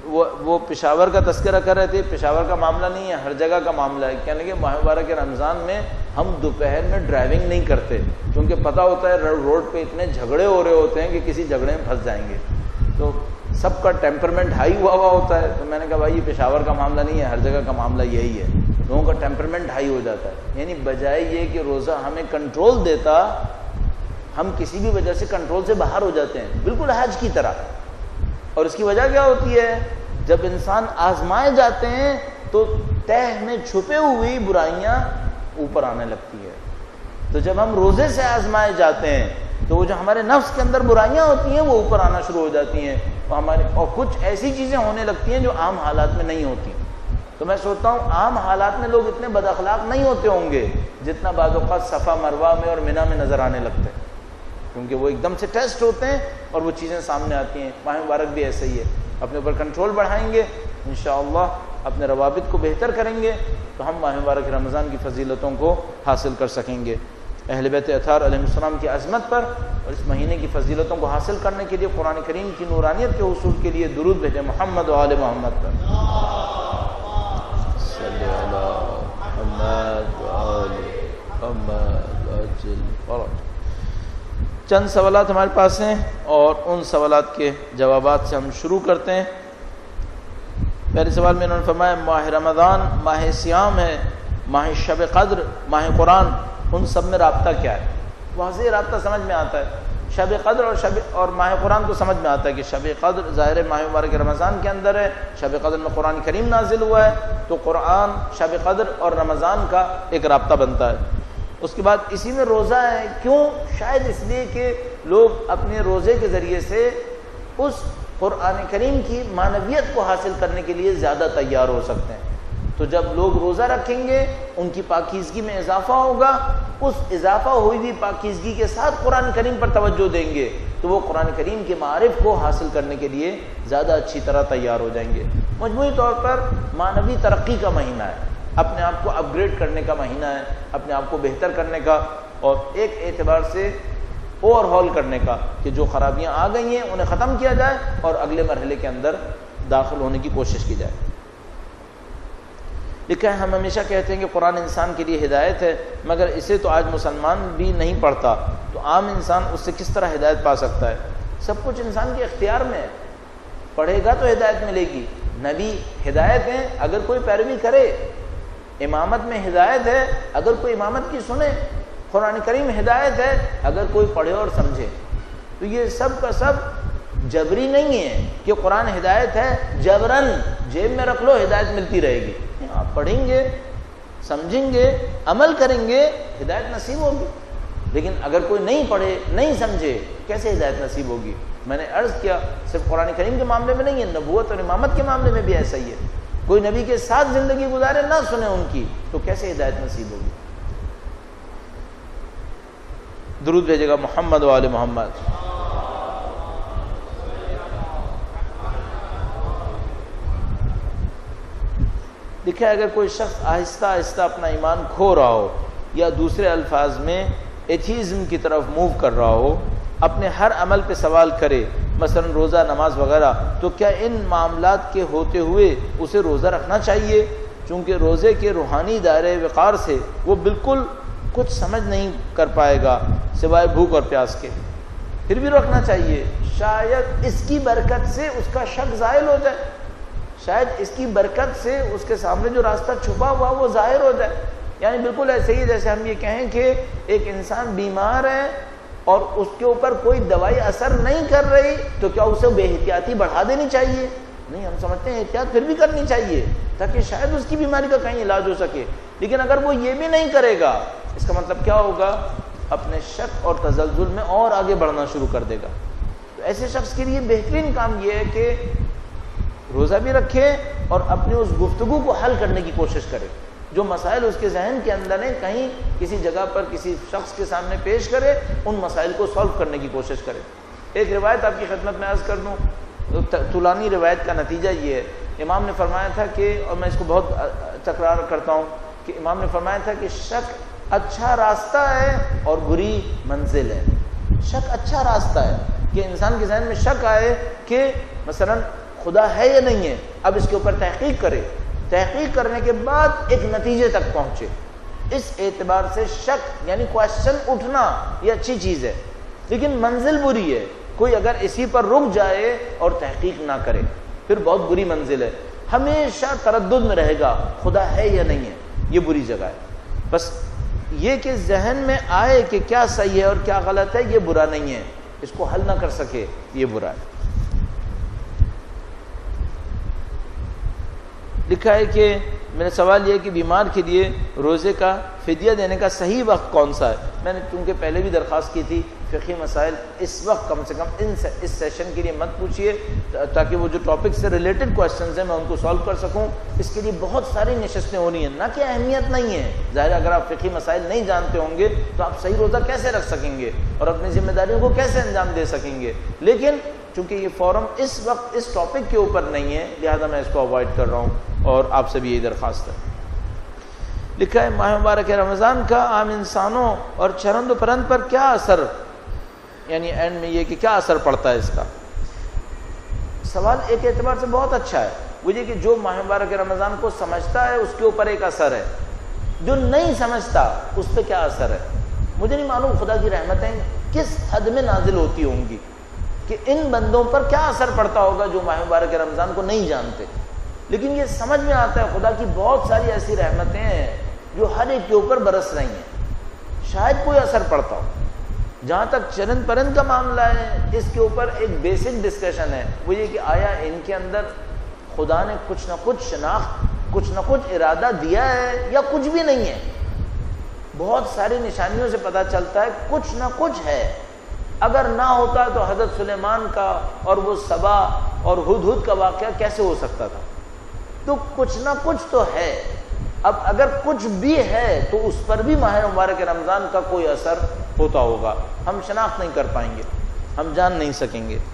وہ وہ پشاور کا تذکرہ کر رہے تھے، پشاور کا معاملہ نہیں ہے، ہر جگہ کا معاملہ ہے. کہنے کہ ماہ مبارک رمضان میں ہم دوپہر میں ڈرائیونگ نہیں کرتے، کیونکہ پتہ ہوتا ہے روڈ پہ اتنے جھگڑے ہو رہے ہوتے ہیں کہ کسی جھگڑے میں پھنس جائیں گے. تو سب کا ٹیمپرمنٹ ہائی ہوا ہوا ہوتا ہے. تو میں نے کہا بھائی یہ پشاور کا معاملہ نہیں ہے، ہر جگہ کا معاملہ یہی ہے، لوگوں کا ٹیمپرمنٹ ہائی ہو جاتا ہے. یعنی بجائے یہ کہ روزہ ہمیں کنٹرول دیتا، ہم کسی بھی وجہ سے کنٹرول سے باہر ہو جاتے ہیں، بالکل حج کی طرح. اور اس کی وجہ کیا ہوتی ہے؟ جب انسان آزمائے جاتے ہیں تو تہ میں چھپے ہوئی برائیاں اوپر آنے لگتی ہے. تو جب ہم روزے سے آزمائے جاتے ہیں تو وہ جو ہمارے نفس کے اندر برائیاں ہوتی ہیں وہ اوپر آنا شروع ہو جاتی ہیں، اور ہمارے اور کچھ ایسی چیزیں ہونے لگتی ہیں جو عام حالات میں نہیں ہوتی. تو میں سوچتا ہوں عام حالات میں لوگ اتنے بد اخلاق نہیں ہوتے ہوں گے جتنا بعض اوقات صفا مروہ میں اور منی میں نظر آنے لگتے ہیں، کیونکہ وہ ایک دم سے ٹیسٹ ہوتے ہیں اور وہ چیزیں سامنے آتی ہیں. ماہ مبارک بھی ایسے ہی ہے. اپنے اوپر کنٹرول بڑھائیں گے انشاءاللہ، اپنے روابط کو بہتر کریں گے تو ہم ماہ مبارک رمضان کی فضیلتوں کو حاصل کر سکیں گے. اہل بیت اطہار علیہ السلام کی عظمت پر اور اس مہینے کی فضیلتوں کو حاصل کرنے کے لیے قرآن کریم کی نورانیت کے حصول کے لیے درود بھیجیں محمد و آل محمد پر. صلی اللہ محمد و آل محمد عجل فرج. چند سوالات ہمارے پاس ہیں اور ان سوالات کے جوابات سے ہم شروع کرتے ہیں. پہلے سوال میں انہوں نے فرمایا ماہ رمضان ماہ سیام ہے، ماہ شب قدر، ماہ قرآن، ان سب میں رابطہ کیا ہے؟ واضح رابطہ سمجھ میں آتا ہے. شب قدر اور شب اور ماہ قرآن تو سمجھ میں آتا ہے کہ شب قدر ظاہر ماہ مبارک رمضان کے اندر ہے، شب قدر میں قرآن کریم نازل ہوا ہے، تو قرآن شب قدر اور رمضان کا ایک رابطہ بنتا ہے. اس کے بعد اسی میں روزہ ہے. کیوں؟ شاید اس لیے کہ لوگ اپنے روزے کے ذریعے سے اس قرآن کریم کی معنویت کو حاصل کرنے کے لیے زیادہ تیار ہو سکتے ہیں. تو جب لوگ روزہ رکھیں گے ان کی پاکیزگی میں اضافہ ہوگا، اس اضافہ ہوئی ہوئی پاکیزگی کے ساتھ قرآن کریم پر توجہ دیں گے تو وہ قرآن کریم کے معارف کو حاصل کرنے کے لیے زیادہ اچھی طرح تیار ہو جائیں گے. مجموعی طور پر معنوی ترقی کا مہینہ ہے، اپنے آپ کو اپ گریڈ کرنے کا مہینہ ہے، اپنے آپ کو بہتر کرنے کا اور ایک اعتبار سے اوور ہال کرنے کا کہ جو خرابیاں آ گئی ہیں انہیں ختم کیا جائے اور اگلے مرحلے کے اندر داخل ہونے کی کوشش کی جائے. لکھا ہے ہم ہمیشہ کہتے ہیں کہ قرآن انسان کے لیے ہدایت ہے، مگر اسے تو آج مسلمان بھی نہیں پڑھتا، تو عام انسان اس سے کس طرح ہدایت پا سکتا ہے؟ سب کچھ انسان کے اختیار میں ہے، پڑھے گا تو ہدایت ملے گی. نبی ہدایت ہیں اگر کوئی پیروی کرے، امامت میں ہدایت ہے اگر کوئی امامت کی سنے، قرآن کریم ہدایت ہے اگر کوئی پڑھے اور سمجھے. تو یہ سب کا سب جبری نہیں ہے کہ قرآن ہدایت ہے جبرن جیب میں رکھ لو ہدایت ملتی رہے گی. آپ پڑھیں گے، سمجھیں گے، عمل کریں گے، ہدایت نصیب ہوگی. لیکن اگر کوئی نہیں پڑھے نہیں سمجھے کیسے ہدایت نصیب ہوگی؟ میں نے عرض کیا صرف قرآن کریم کے معاملے میں نہیں ہے، نبوت اور امامت کے معاملے میں بھی ایسا ہی ہے. کوئی نبی کے ساتھ زندگی گزارے نہ سنے ان کی تو کیسے ہدایت نصیب ہوگی؟ درود بھیجے گا محمد و آل محمد. دیکھیں اگر کوئی شخص آہستہ آہستہ اپنا ایمان کھو رہا ہو یا دوسرے الفاظ میں ایتھیزم کی طرف موو کر رہا ہو، اپنے ہر عمل پہ سوال کرے، مثلا روزہ نماز وغیرہ، تو کیا ان معاملات کے ہوتے ہوئے اسے روزہ رکھنا چاہیے؟ چونکہ روزے کے روحانی دائرے وقار سے وہ بالکل کچھ سمجھ نہیں کر پائے گا سوائے بھوک اور پیاس کے. پھر بھی رکھنا چاہیے، شاید اس کی برکت سے اس کا شک زائل ہو جائے، شاید اس کی برکت سے اس کے سامنے جو راستہ چھپا ہوا وہ ظاہر ہو جائے. یعنی بالکل ایسے ہی جیسے ہم یہ کہیں کہ ایک انسان بیمار ہے اور اس کے اوپر کوئی دوائی اثر نہیں کر رہی تو کیا اسے بے احتیاطی بڑھا دینی چاہیے؟ نہیں، ہم سمجھتے ہیں احتیاط پھر بھی کرنی چاہیے تاکہ شاید اس کی بیماری کا کہیں علاج ہو سکے. لیکن اگر وہ یہ بھی نہیں کرے گا اس کا مطلب کیا ہوگا؟ اپنے شک اور تزلزل میں اور آگے بڑھنا شروع کر دے گا. تو ایسے شخص کے لیے بہترین کام یہ ہے کہ روزہ بھی رکھے اور اپنی اس گفتگو کو حل کرنے کی کوشش کرے. جو مسائل اس کے ذہن کے اندر ہیں کہیں کسی جگہ پر کسی شخص کے سامنے پیش کرے، ان مسائل کو سالو کرنے کی کوشش کرے. ایک روایت آپ کی خدمت میں عرض کر دوں، طولانی روایت کا نتیجہ یہ ہے. امام نے فرمایا تھا کہ، اور میں اس کو بہت تکرار کرتا ہوں کہ امام نے فرمایا تھا کہ شک اچھا راستہ ہے اور بری منزل ہے. شک اچھا راستہ ہے کہ انسان کے ذہن میں شک آئے کہ مثلا خدا ہے یا نہیں ہے، اب اس کے اوپر تحقیق کرے، تحقیق کرنے کے بعد ایک نتیجے تک پہنچے. اس اعتبار سے شک یعنی کوشچن اٹھنا یہ اچھی چیز ہے، لیکن منزل بری ہے. کوئی اگر اسی پر رک جائے اور تحقیق نہ کرے پھر بہت بری منزل ہے. ہمیشہ تردد میں رہے گا خدا ہے یا نہیں ہے، یہ بری جگہ ہے. بس یہ کہ ذہن میں آئے کہ کیا صحیح ہے اور کیا غلط ہے، یہ برا نہیں ہے. اس کو حل نہ کر سکے یہ برا ہے. لکھا ہے کہ میرا سوال یہ ہے کہ بیمار کے لیے روزے کا فدیہ دینے کا صحیح وقت کون سا ہے. میں نے چونکہ پہلے بھی درخواست کی تھی فقہی مسائل اس وقت کم سے کم ان سے اس سیشن کے لیے مت پوچھیے تاکہ وہ جو ٹاپک سے ریلیٹڈ کویشچنز ہیں میں ان کو سالو کر سکوں. اس کے لیے بہت ساری نشستیں ہونی ہیں، نہ کہ اہمیت نہیں ہے. ظاہر اگر آپ فقہی مسائل نہیں جانتے ہوں گے تو آپ صحیح روزہ کیسے رکھ سکیں گے اور اپنی ذمہ داریوں کو کیسے انجام دے سکیں گے. لیکن چونکہ یہ فورم اس وقت اس ٹاپک کے اوپر نہیں ہے لہذا میں اس کو اوائڈ کر رہا ہوں اور آپ سے بھی یہی درخواست ہے. لکھا ہے ماہ مبارک رمضان کا عام انسانوں اور چرند و پرند پر کیا اثر، یعنی اینڈ میں یہ کہ کیا اثر پڑتا ہے اس کا. سوال ایک اعتبار سے بہت اچھا ہے، وہ یہ کہ جو ماہ مبارک رمضان کو سمجھتا ہے اس کے اوپر ایک اثر ہے، جو نہیں سمجھتا اس پہ کیا اثر ہے. مجھے نہیں معلوم خدا کی رحمتیں کس حد میں نازل ہوتی ہوں گی کہ ان بندوں پر کیا اثر پڑتا ہوگا جو ماہ مبارک رمضان کو نہیں جانتے. لیکن یہ سمجھ میں آتا ہے خدا کی بہت ساری ایسی رحمتیں ہیں جو ہر ایک کے اوپر برس رہی ہیں، شاید کوئی اثر پڑتا ہو. جہاں تک چرند پرند کا معاملہ ہے اس کے اوپر ایک بیسک ڈسکشن ہے، وہ یہ کہ آیا ان کے اندر خدا نے کچھ نہ کچھ شناخت کچھ نہ کچھ ارادہ دیا ہے یا کچھ بھی نہیں ہے. بہت ساری نشانیوں سے پتہ چلتا ہے کچھ نہ کچھ ہے. اگر نہ ہوتا تو حضرت سلیمان کا اور وہ سبا اور ہدہد کا واقعہ کیسے ہو سکتا تھا. تو کچھ نہ کچھ تو ہے. اب اگر کچھ بھی ہے تو اس پر بھی ماہ مبارک رمضان کا کوئی اثر ہوتا ہوگا. ہم شناخت نہیں کر پائیں گے، ہم جان نہیں سکیں گے.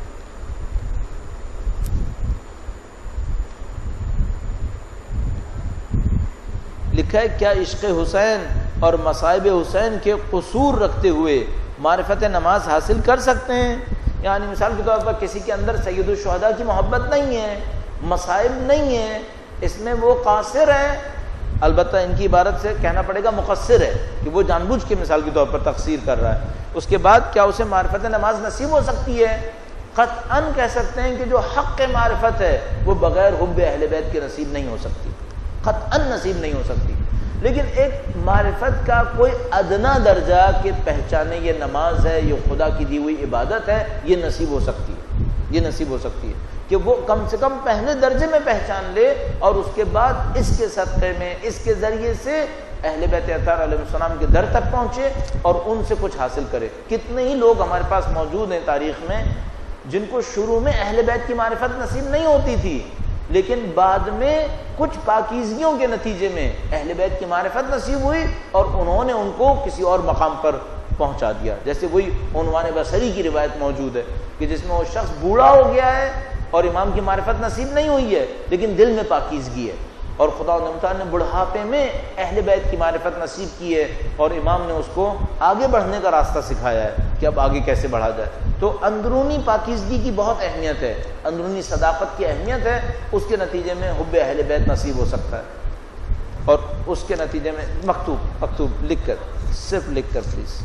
لکھا ہے کیا عشق حسین اور مصائب حسین کے قصور رکھتے ہوئے معرفت نماز حاصل کر سکتے ہیں؟ یعنی مثال کے طور پر کسی کے اندر سید الشہداء کی محبت نہیں ہے، مصائب نہیں ہے، اس میں وہ قاصر ہے. البتہ ان کی عبارت سے کہنا پڑے گا مقصر ہے کہ وہ جان بوجھ کے مثال کے طور پر تقصیر کر رہا ہے. اس کے بعد کیا اسے معرفت نماز نصیب ہو سکتی ہے؟ قطعاً کہہ سکتے ہیں کہ جو حق معرفت ہے وہ بغیر حب اہل بیت کے نصیب نہیں ہو سکتی، قطعاً نصیب نہیں ہو سکتی. لیکن ایک معرفت کا کوئی ادنا درجہ کہ پہچانے یہ نماز ہے، یہ خدا کی دی ہوئی عبادت ہے، یہ نصیب ہو سکتی ہے. یہ نصیب ہو سکتی ہے کہ وہ کم سے کم پہلے درجے میں پہچان لے اور اس کے بعد اس کے صدقے میں اس کے ذریعے سے اہل بیت اطہار علیہ السلام کے در تک پہنچے اور ان سے کچھ حاصل کرے. کتنے ہی لوگ ہمارے پاس موجود ہیں تاریخ میں جن کو شروع میں اہل بیت کی معرفت نصیب نہیں ہوتی تھی، لیکن بعد میں کچھ پاکیزگیوں کے نتیجے میں اہل بیت کی معرفت نصیب ہوئی اور انہوں نے ان کو کسی اور مقام پر پہنچا دیا. جیسے وہی عنوان بصری کی روایت موجود ہے کہ جس میں وہ شخص بوڑھا ہو گیا ہے اور امام کی معرفت نصیب نہیں ہوئی ہے لیکن دل میں پاکیزگی ہے، اور خدا تعالیٰ نے بڑھاپے میں اہل بیت کی معرفت نصیب کی ہے اور امام نے اس کو آگے بڑھنے کا راستہ سکھایا ہے کہ اب آگے کیسے بڑھا جائے. تو اندرونی پاکیزگی کی بہت اہمیت ہے، اندرونی صداقت کی اہمیت ہے. اس کے نتیجے میں حب اہل بیت نصیب ہو سکتا ہے اور اس کے نتیجے میں مکتوب مکتوب لکھ کر صرف لکھ کر پلیز.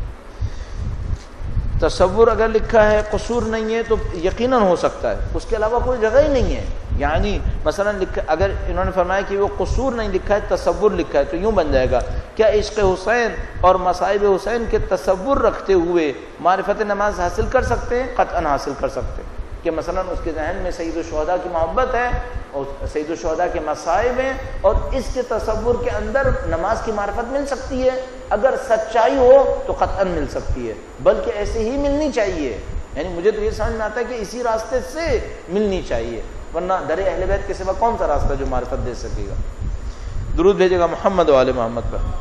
تصور اگر لکھا ہے قصور نہیں ہے تو یقیناً ہو سکتا ہے، اس کے علاوہ کوئی جگہ ہی نہیں ہے. یعنی مثلا لکھا اگر انہوں نے فرمایا کہ وہ قصور نہیں لکھا ہے تصور لکھا ہے تو یوں بن جائے گا کیا عشق حسین اور مصائب حسین کے تصور رکھتے ہوئے معرفت نماز حاصل کر سکتے ہیں؟ قطعاً حاصل کر سکتے ہیں. کہ مثلا اس کے ذہن میں سید الشہداء کی محبت ہے اور سید الشہداء کے مصائب ہیں اور اس کے تصور کے اندر نماز کی معرفت مل سکتی ہے. اگر سچائی ہو تو قطعاً مل سکتی ہے، بلکہ ایسے ہی ملنی چاہیے. یعنی مجھے تو یہ سمجھ میں آتا ہے کہ اسی راستے سے ملنی چاہیے، ورنہ در اہل بیت کے سوا کون سا راستہ جو معرفت دے سکے گا. درود بھیجے گا محمد و آل محمد پر.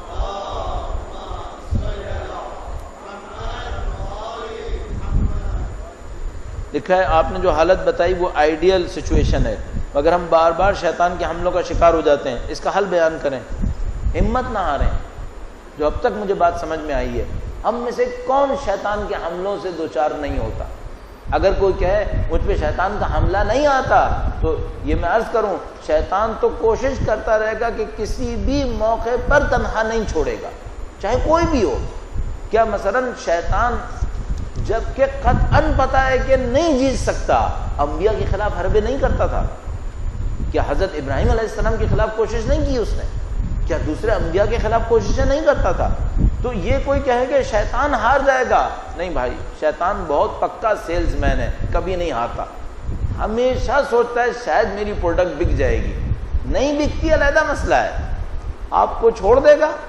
لکھا ہے آپ نے جو حالت بتائی وہ آئیڈیل سچویشن ہے، مگر ہم بار بار شیطان کے حملوں کا شکار ہو جاتے ہیں، اس کا حل بیان کریں. ہمت نہ ہاریں. جو اب تک مجھے بات سمجھ میں آئی ہے، ہم میں سے کون شیطان کے حملوں سے دوچار نہیں ہوتا؟ اگر کوئی کہے مجھ پہ شیطان کا حملہ نہیں آتا تو یہ میں عرض کروں شیطان تو کوشش کرتا رہے گا کہ کسی بھی موقع پر تنہا نہیں چھوڑے گا، چاہے کوئی بھی ہو۔ کیا مثلا شیطان جب کہ قطعاً پتا ہے کہ نہیں جیت سکتا، انبیاء کے خلاف حربیں نہیں کرتا تھا؟ کیا حضرت ابراہیم علیہ السلام کے خلاف کوشش نہیں کی اس نے؟ کیا دوسرے انبیاء کے خلاف کوششیں نہیں کرتا تھا؟ تو یہ کوئی کہے کہ شیطان ہار جائے گا، نہیں بھائی، شیطان بہت پکا سیلز مین ہے، کبھی نہیں ہارتا، ہمیشہ سوچتا ہے شاید میری پروڈکٹ بک جائے گی، نہیں بکتی علیحدہ مسئلہ ہے، آپ کو چھوڑ دے گا،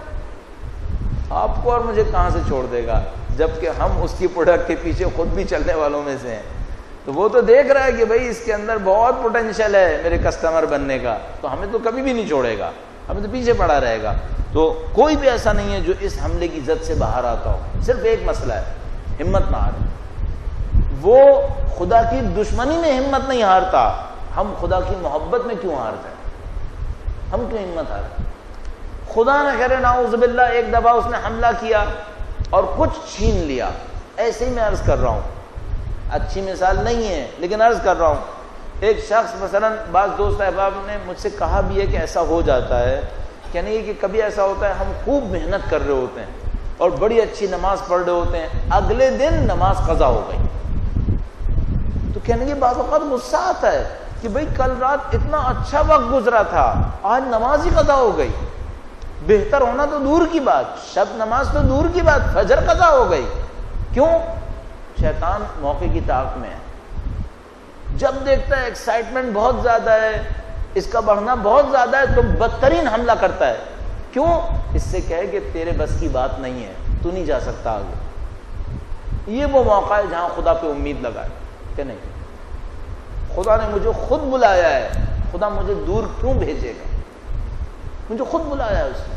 آپ کو اور مجھے کہاں سے چھوڑ دے گا، جبکہ ہم اس کی پروڈکٹ کے پیچھے خود بھی چلنے والوں میں سے ہیں۔ تو وہ تو دیکھ رہا ہے کہ بھائی اس کے اندر بہت پوٹینشیل ہے میرے کسٹمر بننے کا، تو ہمیں تو کبھی بھی نہیں چھوڑے گا، ہمیں تو پیچھے پڑا رہے گا۔ تو کوئی بھی ایسا نہیں ہے جو اس حملے کی زد سے باہر آتا ہو، صرف ایک مسئلہ ہے، ہمت نہ ہارے۔ وہ خدا کی دشمنی میں ہمت نہیں ہارتا، ہم خدا کی محبت میں کیوں ہار جائیں؟ ہم کیوں ہمت ہاریں؟ خدا نہ کرے نعوذ باللہ ایک دفعہ اس نے حملہ کیا اور کچھ چھین لیا، ایسے ہی میں عرض کر رہا ہوں، اچھی مثال نہیں ہے لیکن عرض کر رہا ہوں، ایک شخص مثلا بعض دوست احباب نے مجھ سے کہا بھی ہے کہ ایسا ہو جاتا ہے، یعنی کہ کبھی ایسا ہوتا ہے ہم خوب محنت کر رہے ہوتے ہیں اور بڑی اچھی نماز پڑھ رہے ہوتے ہیں، اگلے دن نماز قضا ہو گئی، تو کہنے کے بعض اوقات غصہ آتا ہے کہ بھئی کل رات اتنا اچھا وقت گزرا تھا، آج نماز ہی قضا ہو گئی، بہتر ہونا تو دور کی بات، شب نماز تو دور کی بات، فجر قضا ہو گئی۔ کیوں؟ شیطان موقع کی طاقت میں ہے، جب دیکھتا ہے ایکسائٹمنٹ بہت زیادہ ہے، اس کا بڑھنا بہت زیادہ ہے تو بدترین حملہ کرتا ہے۔ کیوں؟ اس سے کہے کہ تیرے بس کی بات نہیں ہے، تو نہیں جا سکتا آگے۔ یہ وہ موقع ہے جہاں خدا پہ امید لگائے کہ نہیں، خدا نے مجھے خود بلایا ہے، خدا مجھے دور کیوں بھیجے گا، مجھے خود بلایا ہے اس نے،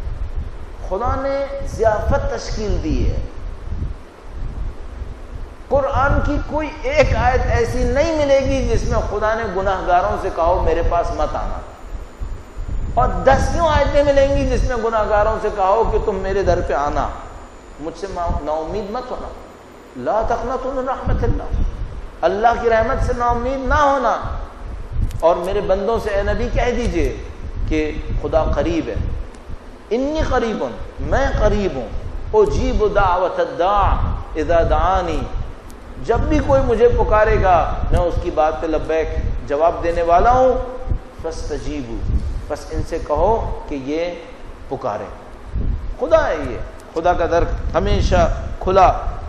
خدا نے ضیافت تشکیل دی ہے۔ قرآن کی کوئی ایک آیت ایسی نہیں ملے گی جس میں خدا نے گناہ گاروں سے کہو میرے پاس مت آنا، اور دسیوں آیتیں ملیں گی جس میں گناہ گاروں سے کہو کہ تم میرے در پہ آنا، مجھ سے نا امید مت ہونا، لا تقنطوا من رحمت اللہ، اللہ کی رحمت سے نا امید نہ ہونا، اور میرے بندوں سے اے نبی کہہ دیجئے کہ خدا قریب ہے، انی قریب، میں قریب ہوں، اجیب دعوت الداع اذا دعانی، جب بھی کوئی مجھے پکارے گا میں اس کی بات پہ لبیک جواب دینے والا ہوں، فاستجیبوا، بس ان سے کہو کہ یہ پکارے۔ خدا ہے، یہ خدا کا در ہمیشہ کھلا۔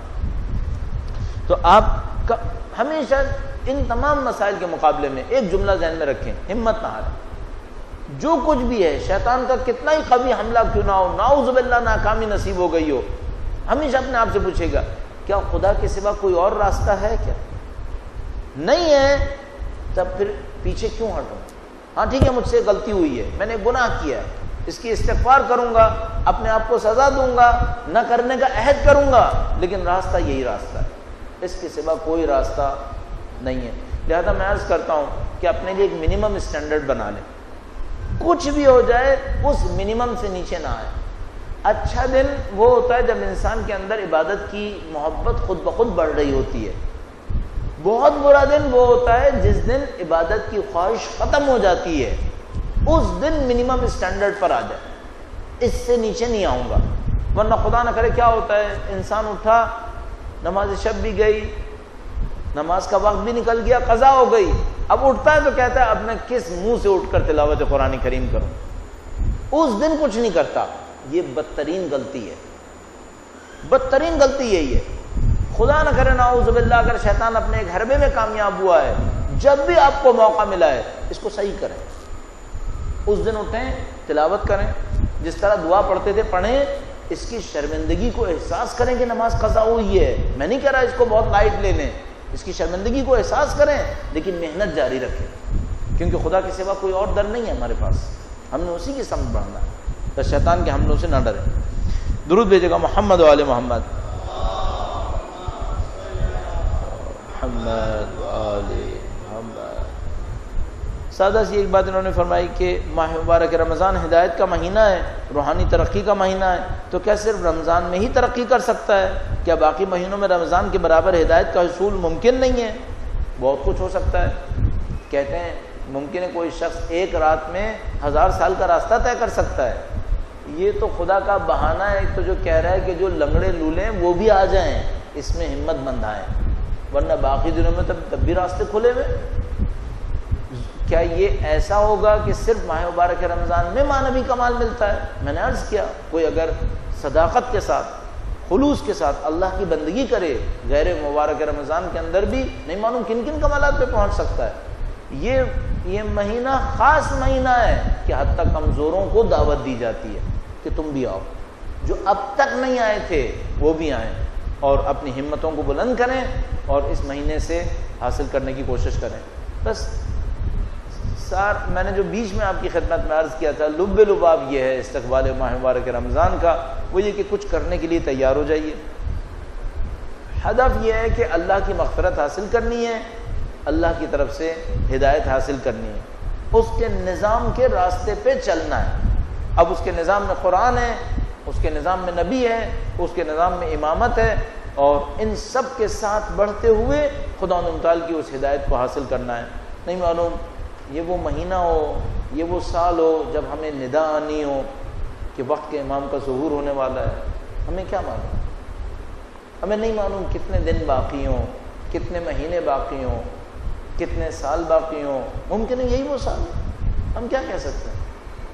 تو آپ کا ہمیشہ ان تمام مسائل کے مقابلے میں ایک جملہ ذہن میں رکھیں، ہمت نہ ہاریں، جو کچھ بھی ہے شیطان کا کتنا ہی قوی حملہ کیوں نہ ہو، نعوذ باللہ ناکامی نصیب ہو گئی ہو، ہمیشہ اپنے آپ سے پوچھے گا کیا خدا کے سوا کوئی اور راستہ ہے؟ کیا نہیں ہے؟ تب پھر پیچھے کیوں ہٹوں؟ ہاں ٹھیک ہے، مجھ سے غلطی ہوئی ہے، میں نے گناہ کیا ہے، اس کی استغفار کروں گا، اپنے آپ کو سزا دوں گا، نہ کرنے کا عہد کروں گا، لیکن راستہ یہی راستہ ہے، اس کے سوا کوئی راستہ نہیں ہے۔ لہذا میں عرض کرتا ہوں کہ اپنے لیے ایک منیمم اسٹینڈرڈ بنا لیں، کچھ بھی ہو جائے اس منیمم سے نیچے نہ آئے۔ اچھا دن وہ ہوتا ہے جب انسان کے اندر عبادت کی محبت خود بخود بڑھ رہی ہوتی ہے، بہت برا دن وہ ہوتا ہے جس دن عبادت کی خواہش ختم ہو جاتی ہے، اس دن منیمم اسٹینڈرڈ پر آ جائے، اس سے نیچے نہیں آؤں گا، ورنہ خدا نہ کرے کیا ہوتا ہے، انسان اٹھا، نماز شب بھی گئی، نماز کا وقت بھی نکل گیا، قضا ہو گئی، اب اٹھتا ہے تو کہتا ہے اب میں کس منہ سے اٹھ کر تلاوت قرآن کریم کروں، اس دن کچھ نہیں کرتا۔ یہ بدترین غلطی ہے، بدترین غلطی یہی ہے۔ خدا نہ کرے نعوذ باللہ اگر شیطان اپنے ایک حربے میں کامیاب ہوا ہے، جب بھی آپ کو موقع ملا ہے اس کو صحیح کریں، اس دن اٹھیں، تلاوت کریں، جس طرح دعا پڑھتے تھے پڑھیں، اس کی شرمندگی کو احساس کریں کہ نماز قضا ہوئی ہے، میں نہیں کہہ رہا اس کو بہت لائٹ لے لیں، اس کی شرمندگی کو احساس کریں، لیکن محنت جاری رکھیں، کیونکہ خدا کے سوا کوئی اور در نہیں ہے ہمارے پاس، ہم نے اسی کی سمجھ بڑھنا ہے، تو شیطان کے حملوں سے نہ ڈریں۔ درود بھیجے گا محمد و آل محمد، محمد و آل محمد۔ سادہ سی ایک بات انہوں نے فرمائی کہ ماہ مبارک رمضان ہدایت کا مہینہ ہے، روحانی ترقی کا مہینہ ہے، تو کیا صرف رمضان میں ہی ترقی کر سکتا ہے؟ کیا باقی مہینوں میں رمضان کے برابر ہدایت کا حصول ممکن نہیں ہے؟ بہت کچھ ہو سکتا ہے۔ کہتے ہیں ممکن ہے کوئی شخص ایک رات میں ہزار سال کا راستہ طے کر سکتا ہے۔ یہ تو خدا کا بہانہ ہے، تو جو کہہ رہا ہے کہ جو لنگڑے لولے ہیں وہ بھی آ جائیں، اس میں ہمت بندھائیں، ورنہ باقی دنوں میں تب تب بھی راستے کھلے ہوئے۔ کیا یہ ایسا ہوگا کہ صرف ماہ مبارک رمضان میں معنوی کمال ملتا ہے؟ میں نے عرض کیا کوئی اگر صداقت کے ساتھ، خلوص کے ساتھ اللہ کی بندگی کرے غیر مبارک رمضان کے اندر بھی نہیں معلوم کن کن کمالات پہ پہنچ سکتا ہے۔ یہ یہ مہینہ خاص مہینہ ہے کہ حتیٰ کمزوروں کو دعوت دی جاتی ہے کہ تم بھی آؤ، جو اب تک نہیں آئے تھے وہ بھی آئیں اور اپنی ہمتوں کو بلند کریں اور اس مہینے سے حاصل کرنے کی کوشش کریں۔ بس سار میں نے جو بیچ میں آپ کی خدمت میں عرض کیا تھا، لب لباب یہ ہے استقبال ماہ مبارک رمضان کا، وہ یہ کہ کچھ کرنے کے لیے تیار ہو جائیے۔ ہدف یہ ہے کہ اللہ کی مغفرت حاصل کرنی ہے، اللہ کی طرف سے ہدایت حاصل کرنی ہے، اس کے نظام کے راستے پہ چلنا ہے۔ اب اس کے نظام میں قرآن ہے، اس کے نظام میں نبی ہے، اس کے نظام میں امامت ہے، اور ان سب کے ساتھ بڑھتے ہوئے خدا متعال کی اس ہدایت کو حاصل کرنا ہے۔ نہیں معلوم یہ وہ مہینہ ہو، یہ وہ سال ہو جب ہمیں ندا آنی ہو کہ وقت کے امام کا ظہور ہونے والا ہے، ہمیں کیا معلوم؟ ہمیں نہیں معلوم کتنے دن باقی ہوں، کتنے مہینے باقی ہوں، کتنے سال باقی ہوں، ممکن ہے یہی وہ سال ہے، ہم کیا کہہ سکتے ہیں؟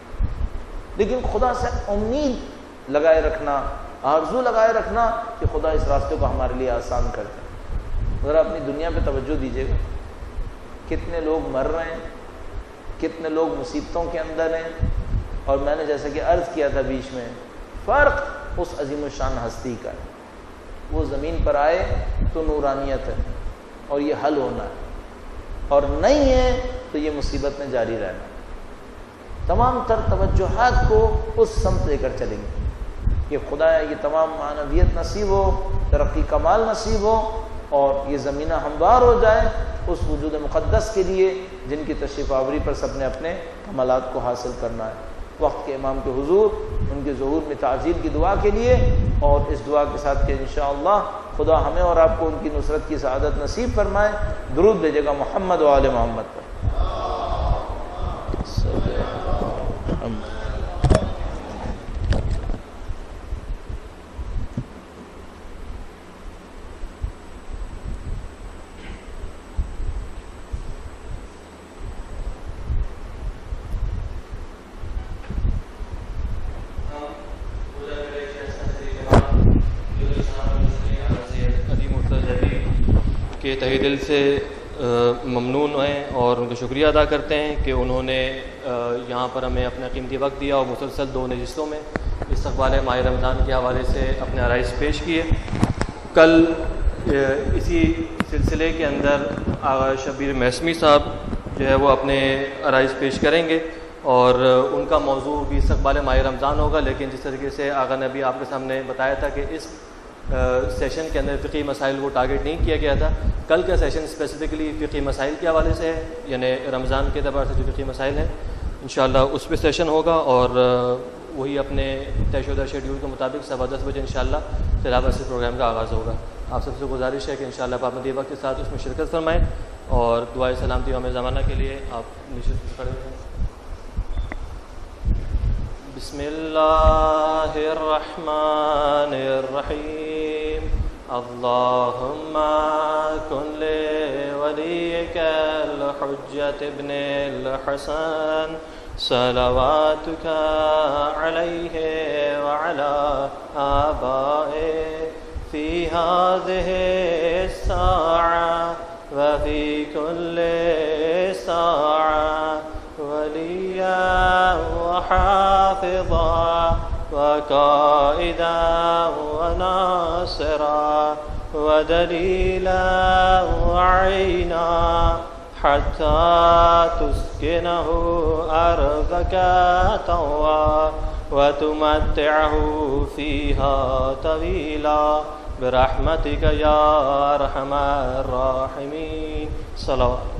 لیکن خدا سے امید لگائے رکھنا، آرزو لگائے رکھنا کہ خدا اس راستے کو ہمارے لیے آسان کر دے۔ ذرا اپنی دنیا پہ توجہ دیجیے گا، کتنے لوگ مر رہے ہیں، کتنے لوگ مصیبتوں کے اندر ہیں، اور میں نے جیسے کہ عرض کیا تھا بیچ میں، فرق اس عظیم الشان ہستی کا ہے، وہ زمین پر آئے تو نورانیت ہے اور یہ حل ہونا ہے، اور نہیں ہے تو یہ مصیبت میں جاری رہنا ہے۔ تمام تر توجہات کو اس سمت لے کر چلیں گے کہ خدا یہ تمام معنویت نصیب ہو، ترقی کمال نصیب ہو، اور یہ زمینہ ہموار ہو جائے اس وجود مقدس کے لیے جن کی تشریف آوری پر سب نے اپنے کمالات کو حاصل کرنا ہے۔ وقت کے امام کے حضور، ان کے ظہور میں تعجیل کی دعا کے لیے، اور اس دعا کے ساتھ کہ انشاءاللہ خدا ہمیں اور آپ کو ان کی نصرت کی سعادت نصیب فرمائے۔ درود بھیجے گا محمد و آل محمد پر۔ کہ تہہ دل سے ممنون ہیں اور ان کا شکریہ ادا کرتے ہیں کہ انہوں نے یہاں پر ہمیں اپنا قیمتی وقت دیا اور مسلسل دو نشستوں میں استقبال ماہ رمضان کے حوالے سے اپنے آرائز پیش کیے۔ کل اسی سلسلے کے اندر آغا شبیر محسمی صاحب جو ہے وہ اپنے آرائز پیش کریں گے، اور ان کا موضوع بھی استقبال ماہ رمضان ہوگا، لیکن جس طریقے سے آغا نے بھی آپ کے سامنے بتایا تھا کہ اس سیشن کے اندر فقہی مسائل کو ٹارگٹ نہیں کیا گیا تھا، کل کا سیشن اسپیسیفکلی فقہی مسائل کے حوالے سے ہے، یعنی رمضان کے اعتبار سے جو فقہی مسائل ہیں انشاءاللہ اس پہ سیشن ہوگا، اور وہی اپنے طے شدہ شیڈیول کے مطابق سوا دس بجے انشاءاللہ تلاوت سے پروگرام کا آغاز ہوگا۔ آپ سب سے گزارش ہے کہ انشاءاللہ پابندی وقت کے ساتھ اس میں شرکت فرمائیں، اور دعائے سلامتی ہمیں زمانہ کے لیے آپ نشست کھڑے ہیں۔ بسم اللہ الرحمن الرحیم اللہم کن لولیک الحجۃ ابن الحسن صلواتک علیہ وعلی آبائہ فی ہذہ الساعہ وفی کل ساعہ ولیا وحافظا وقائدا وناصرا ودلیلا وعینا حتى تسكنه أرضك طوعا وتمتعه فيها طويلا برحمتك يا أرحم الراحمين. صلوات.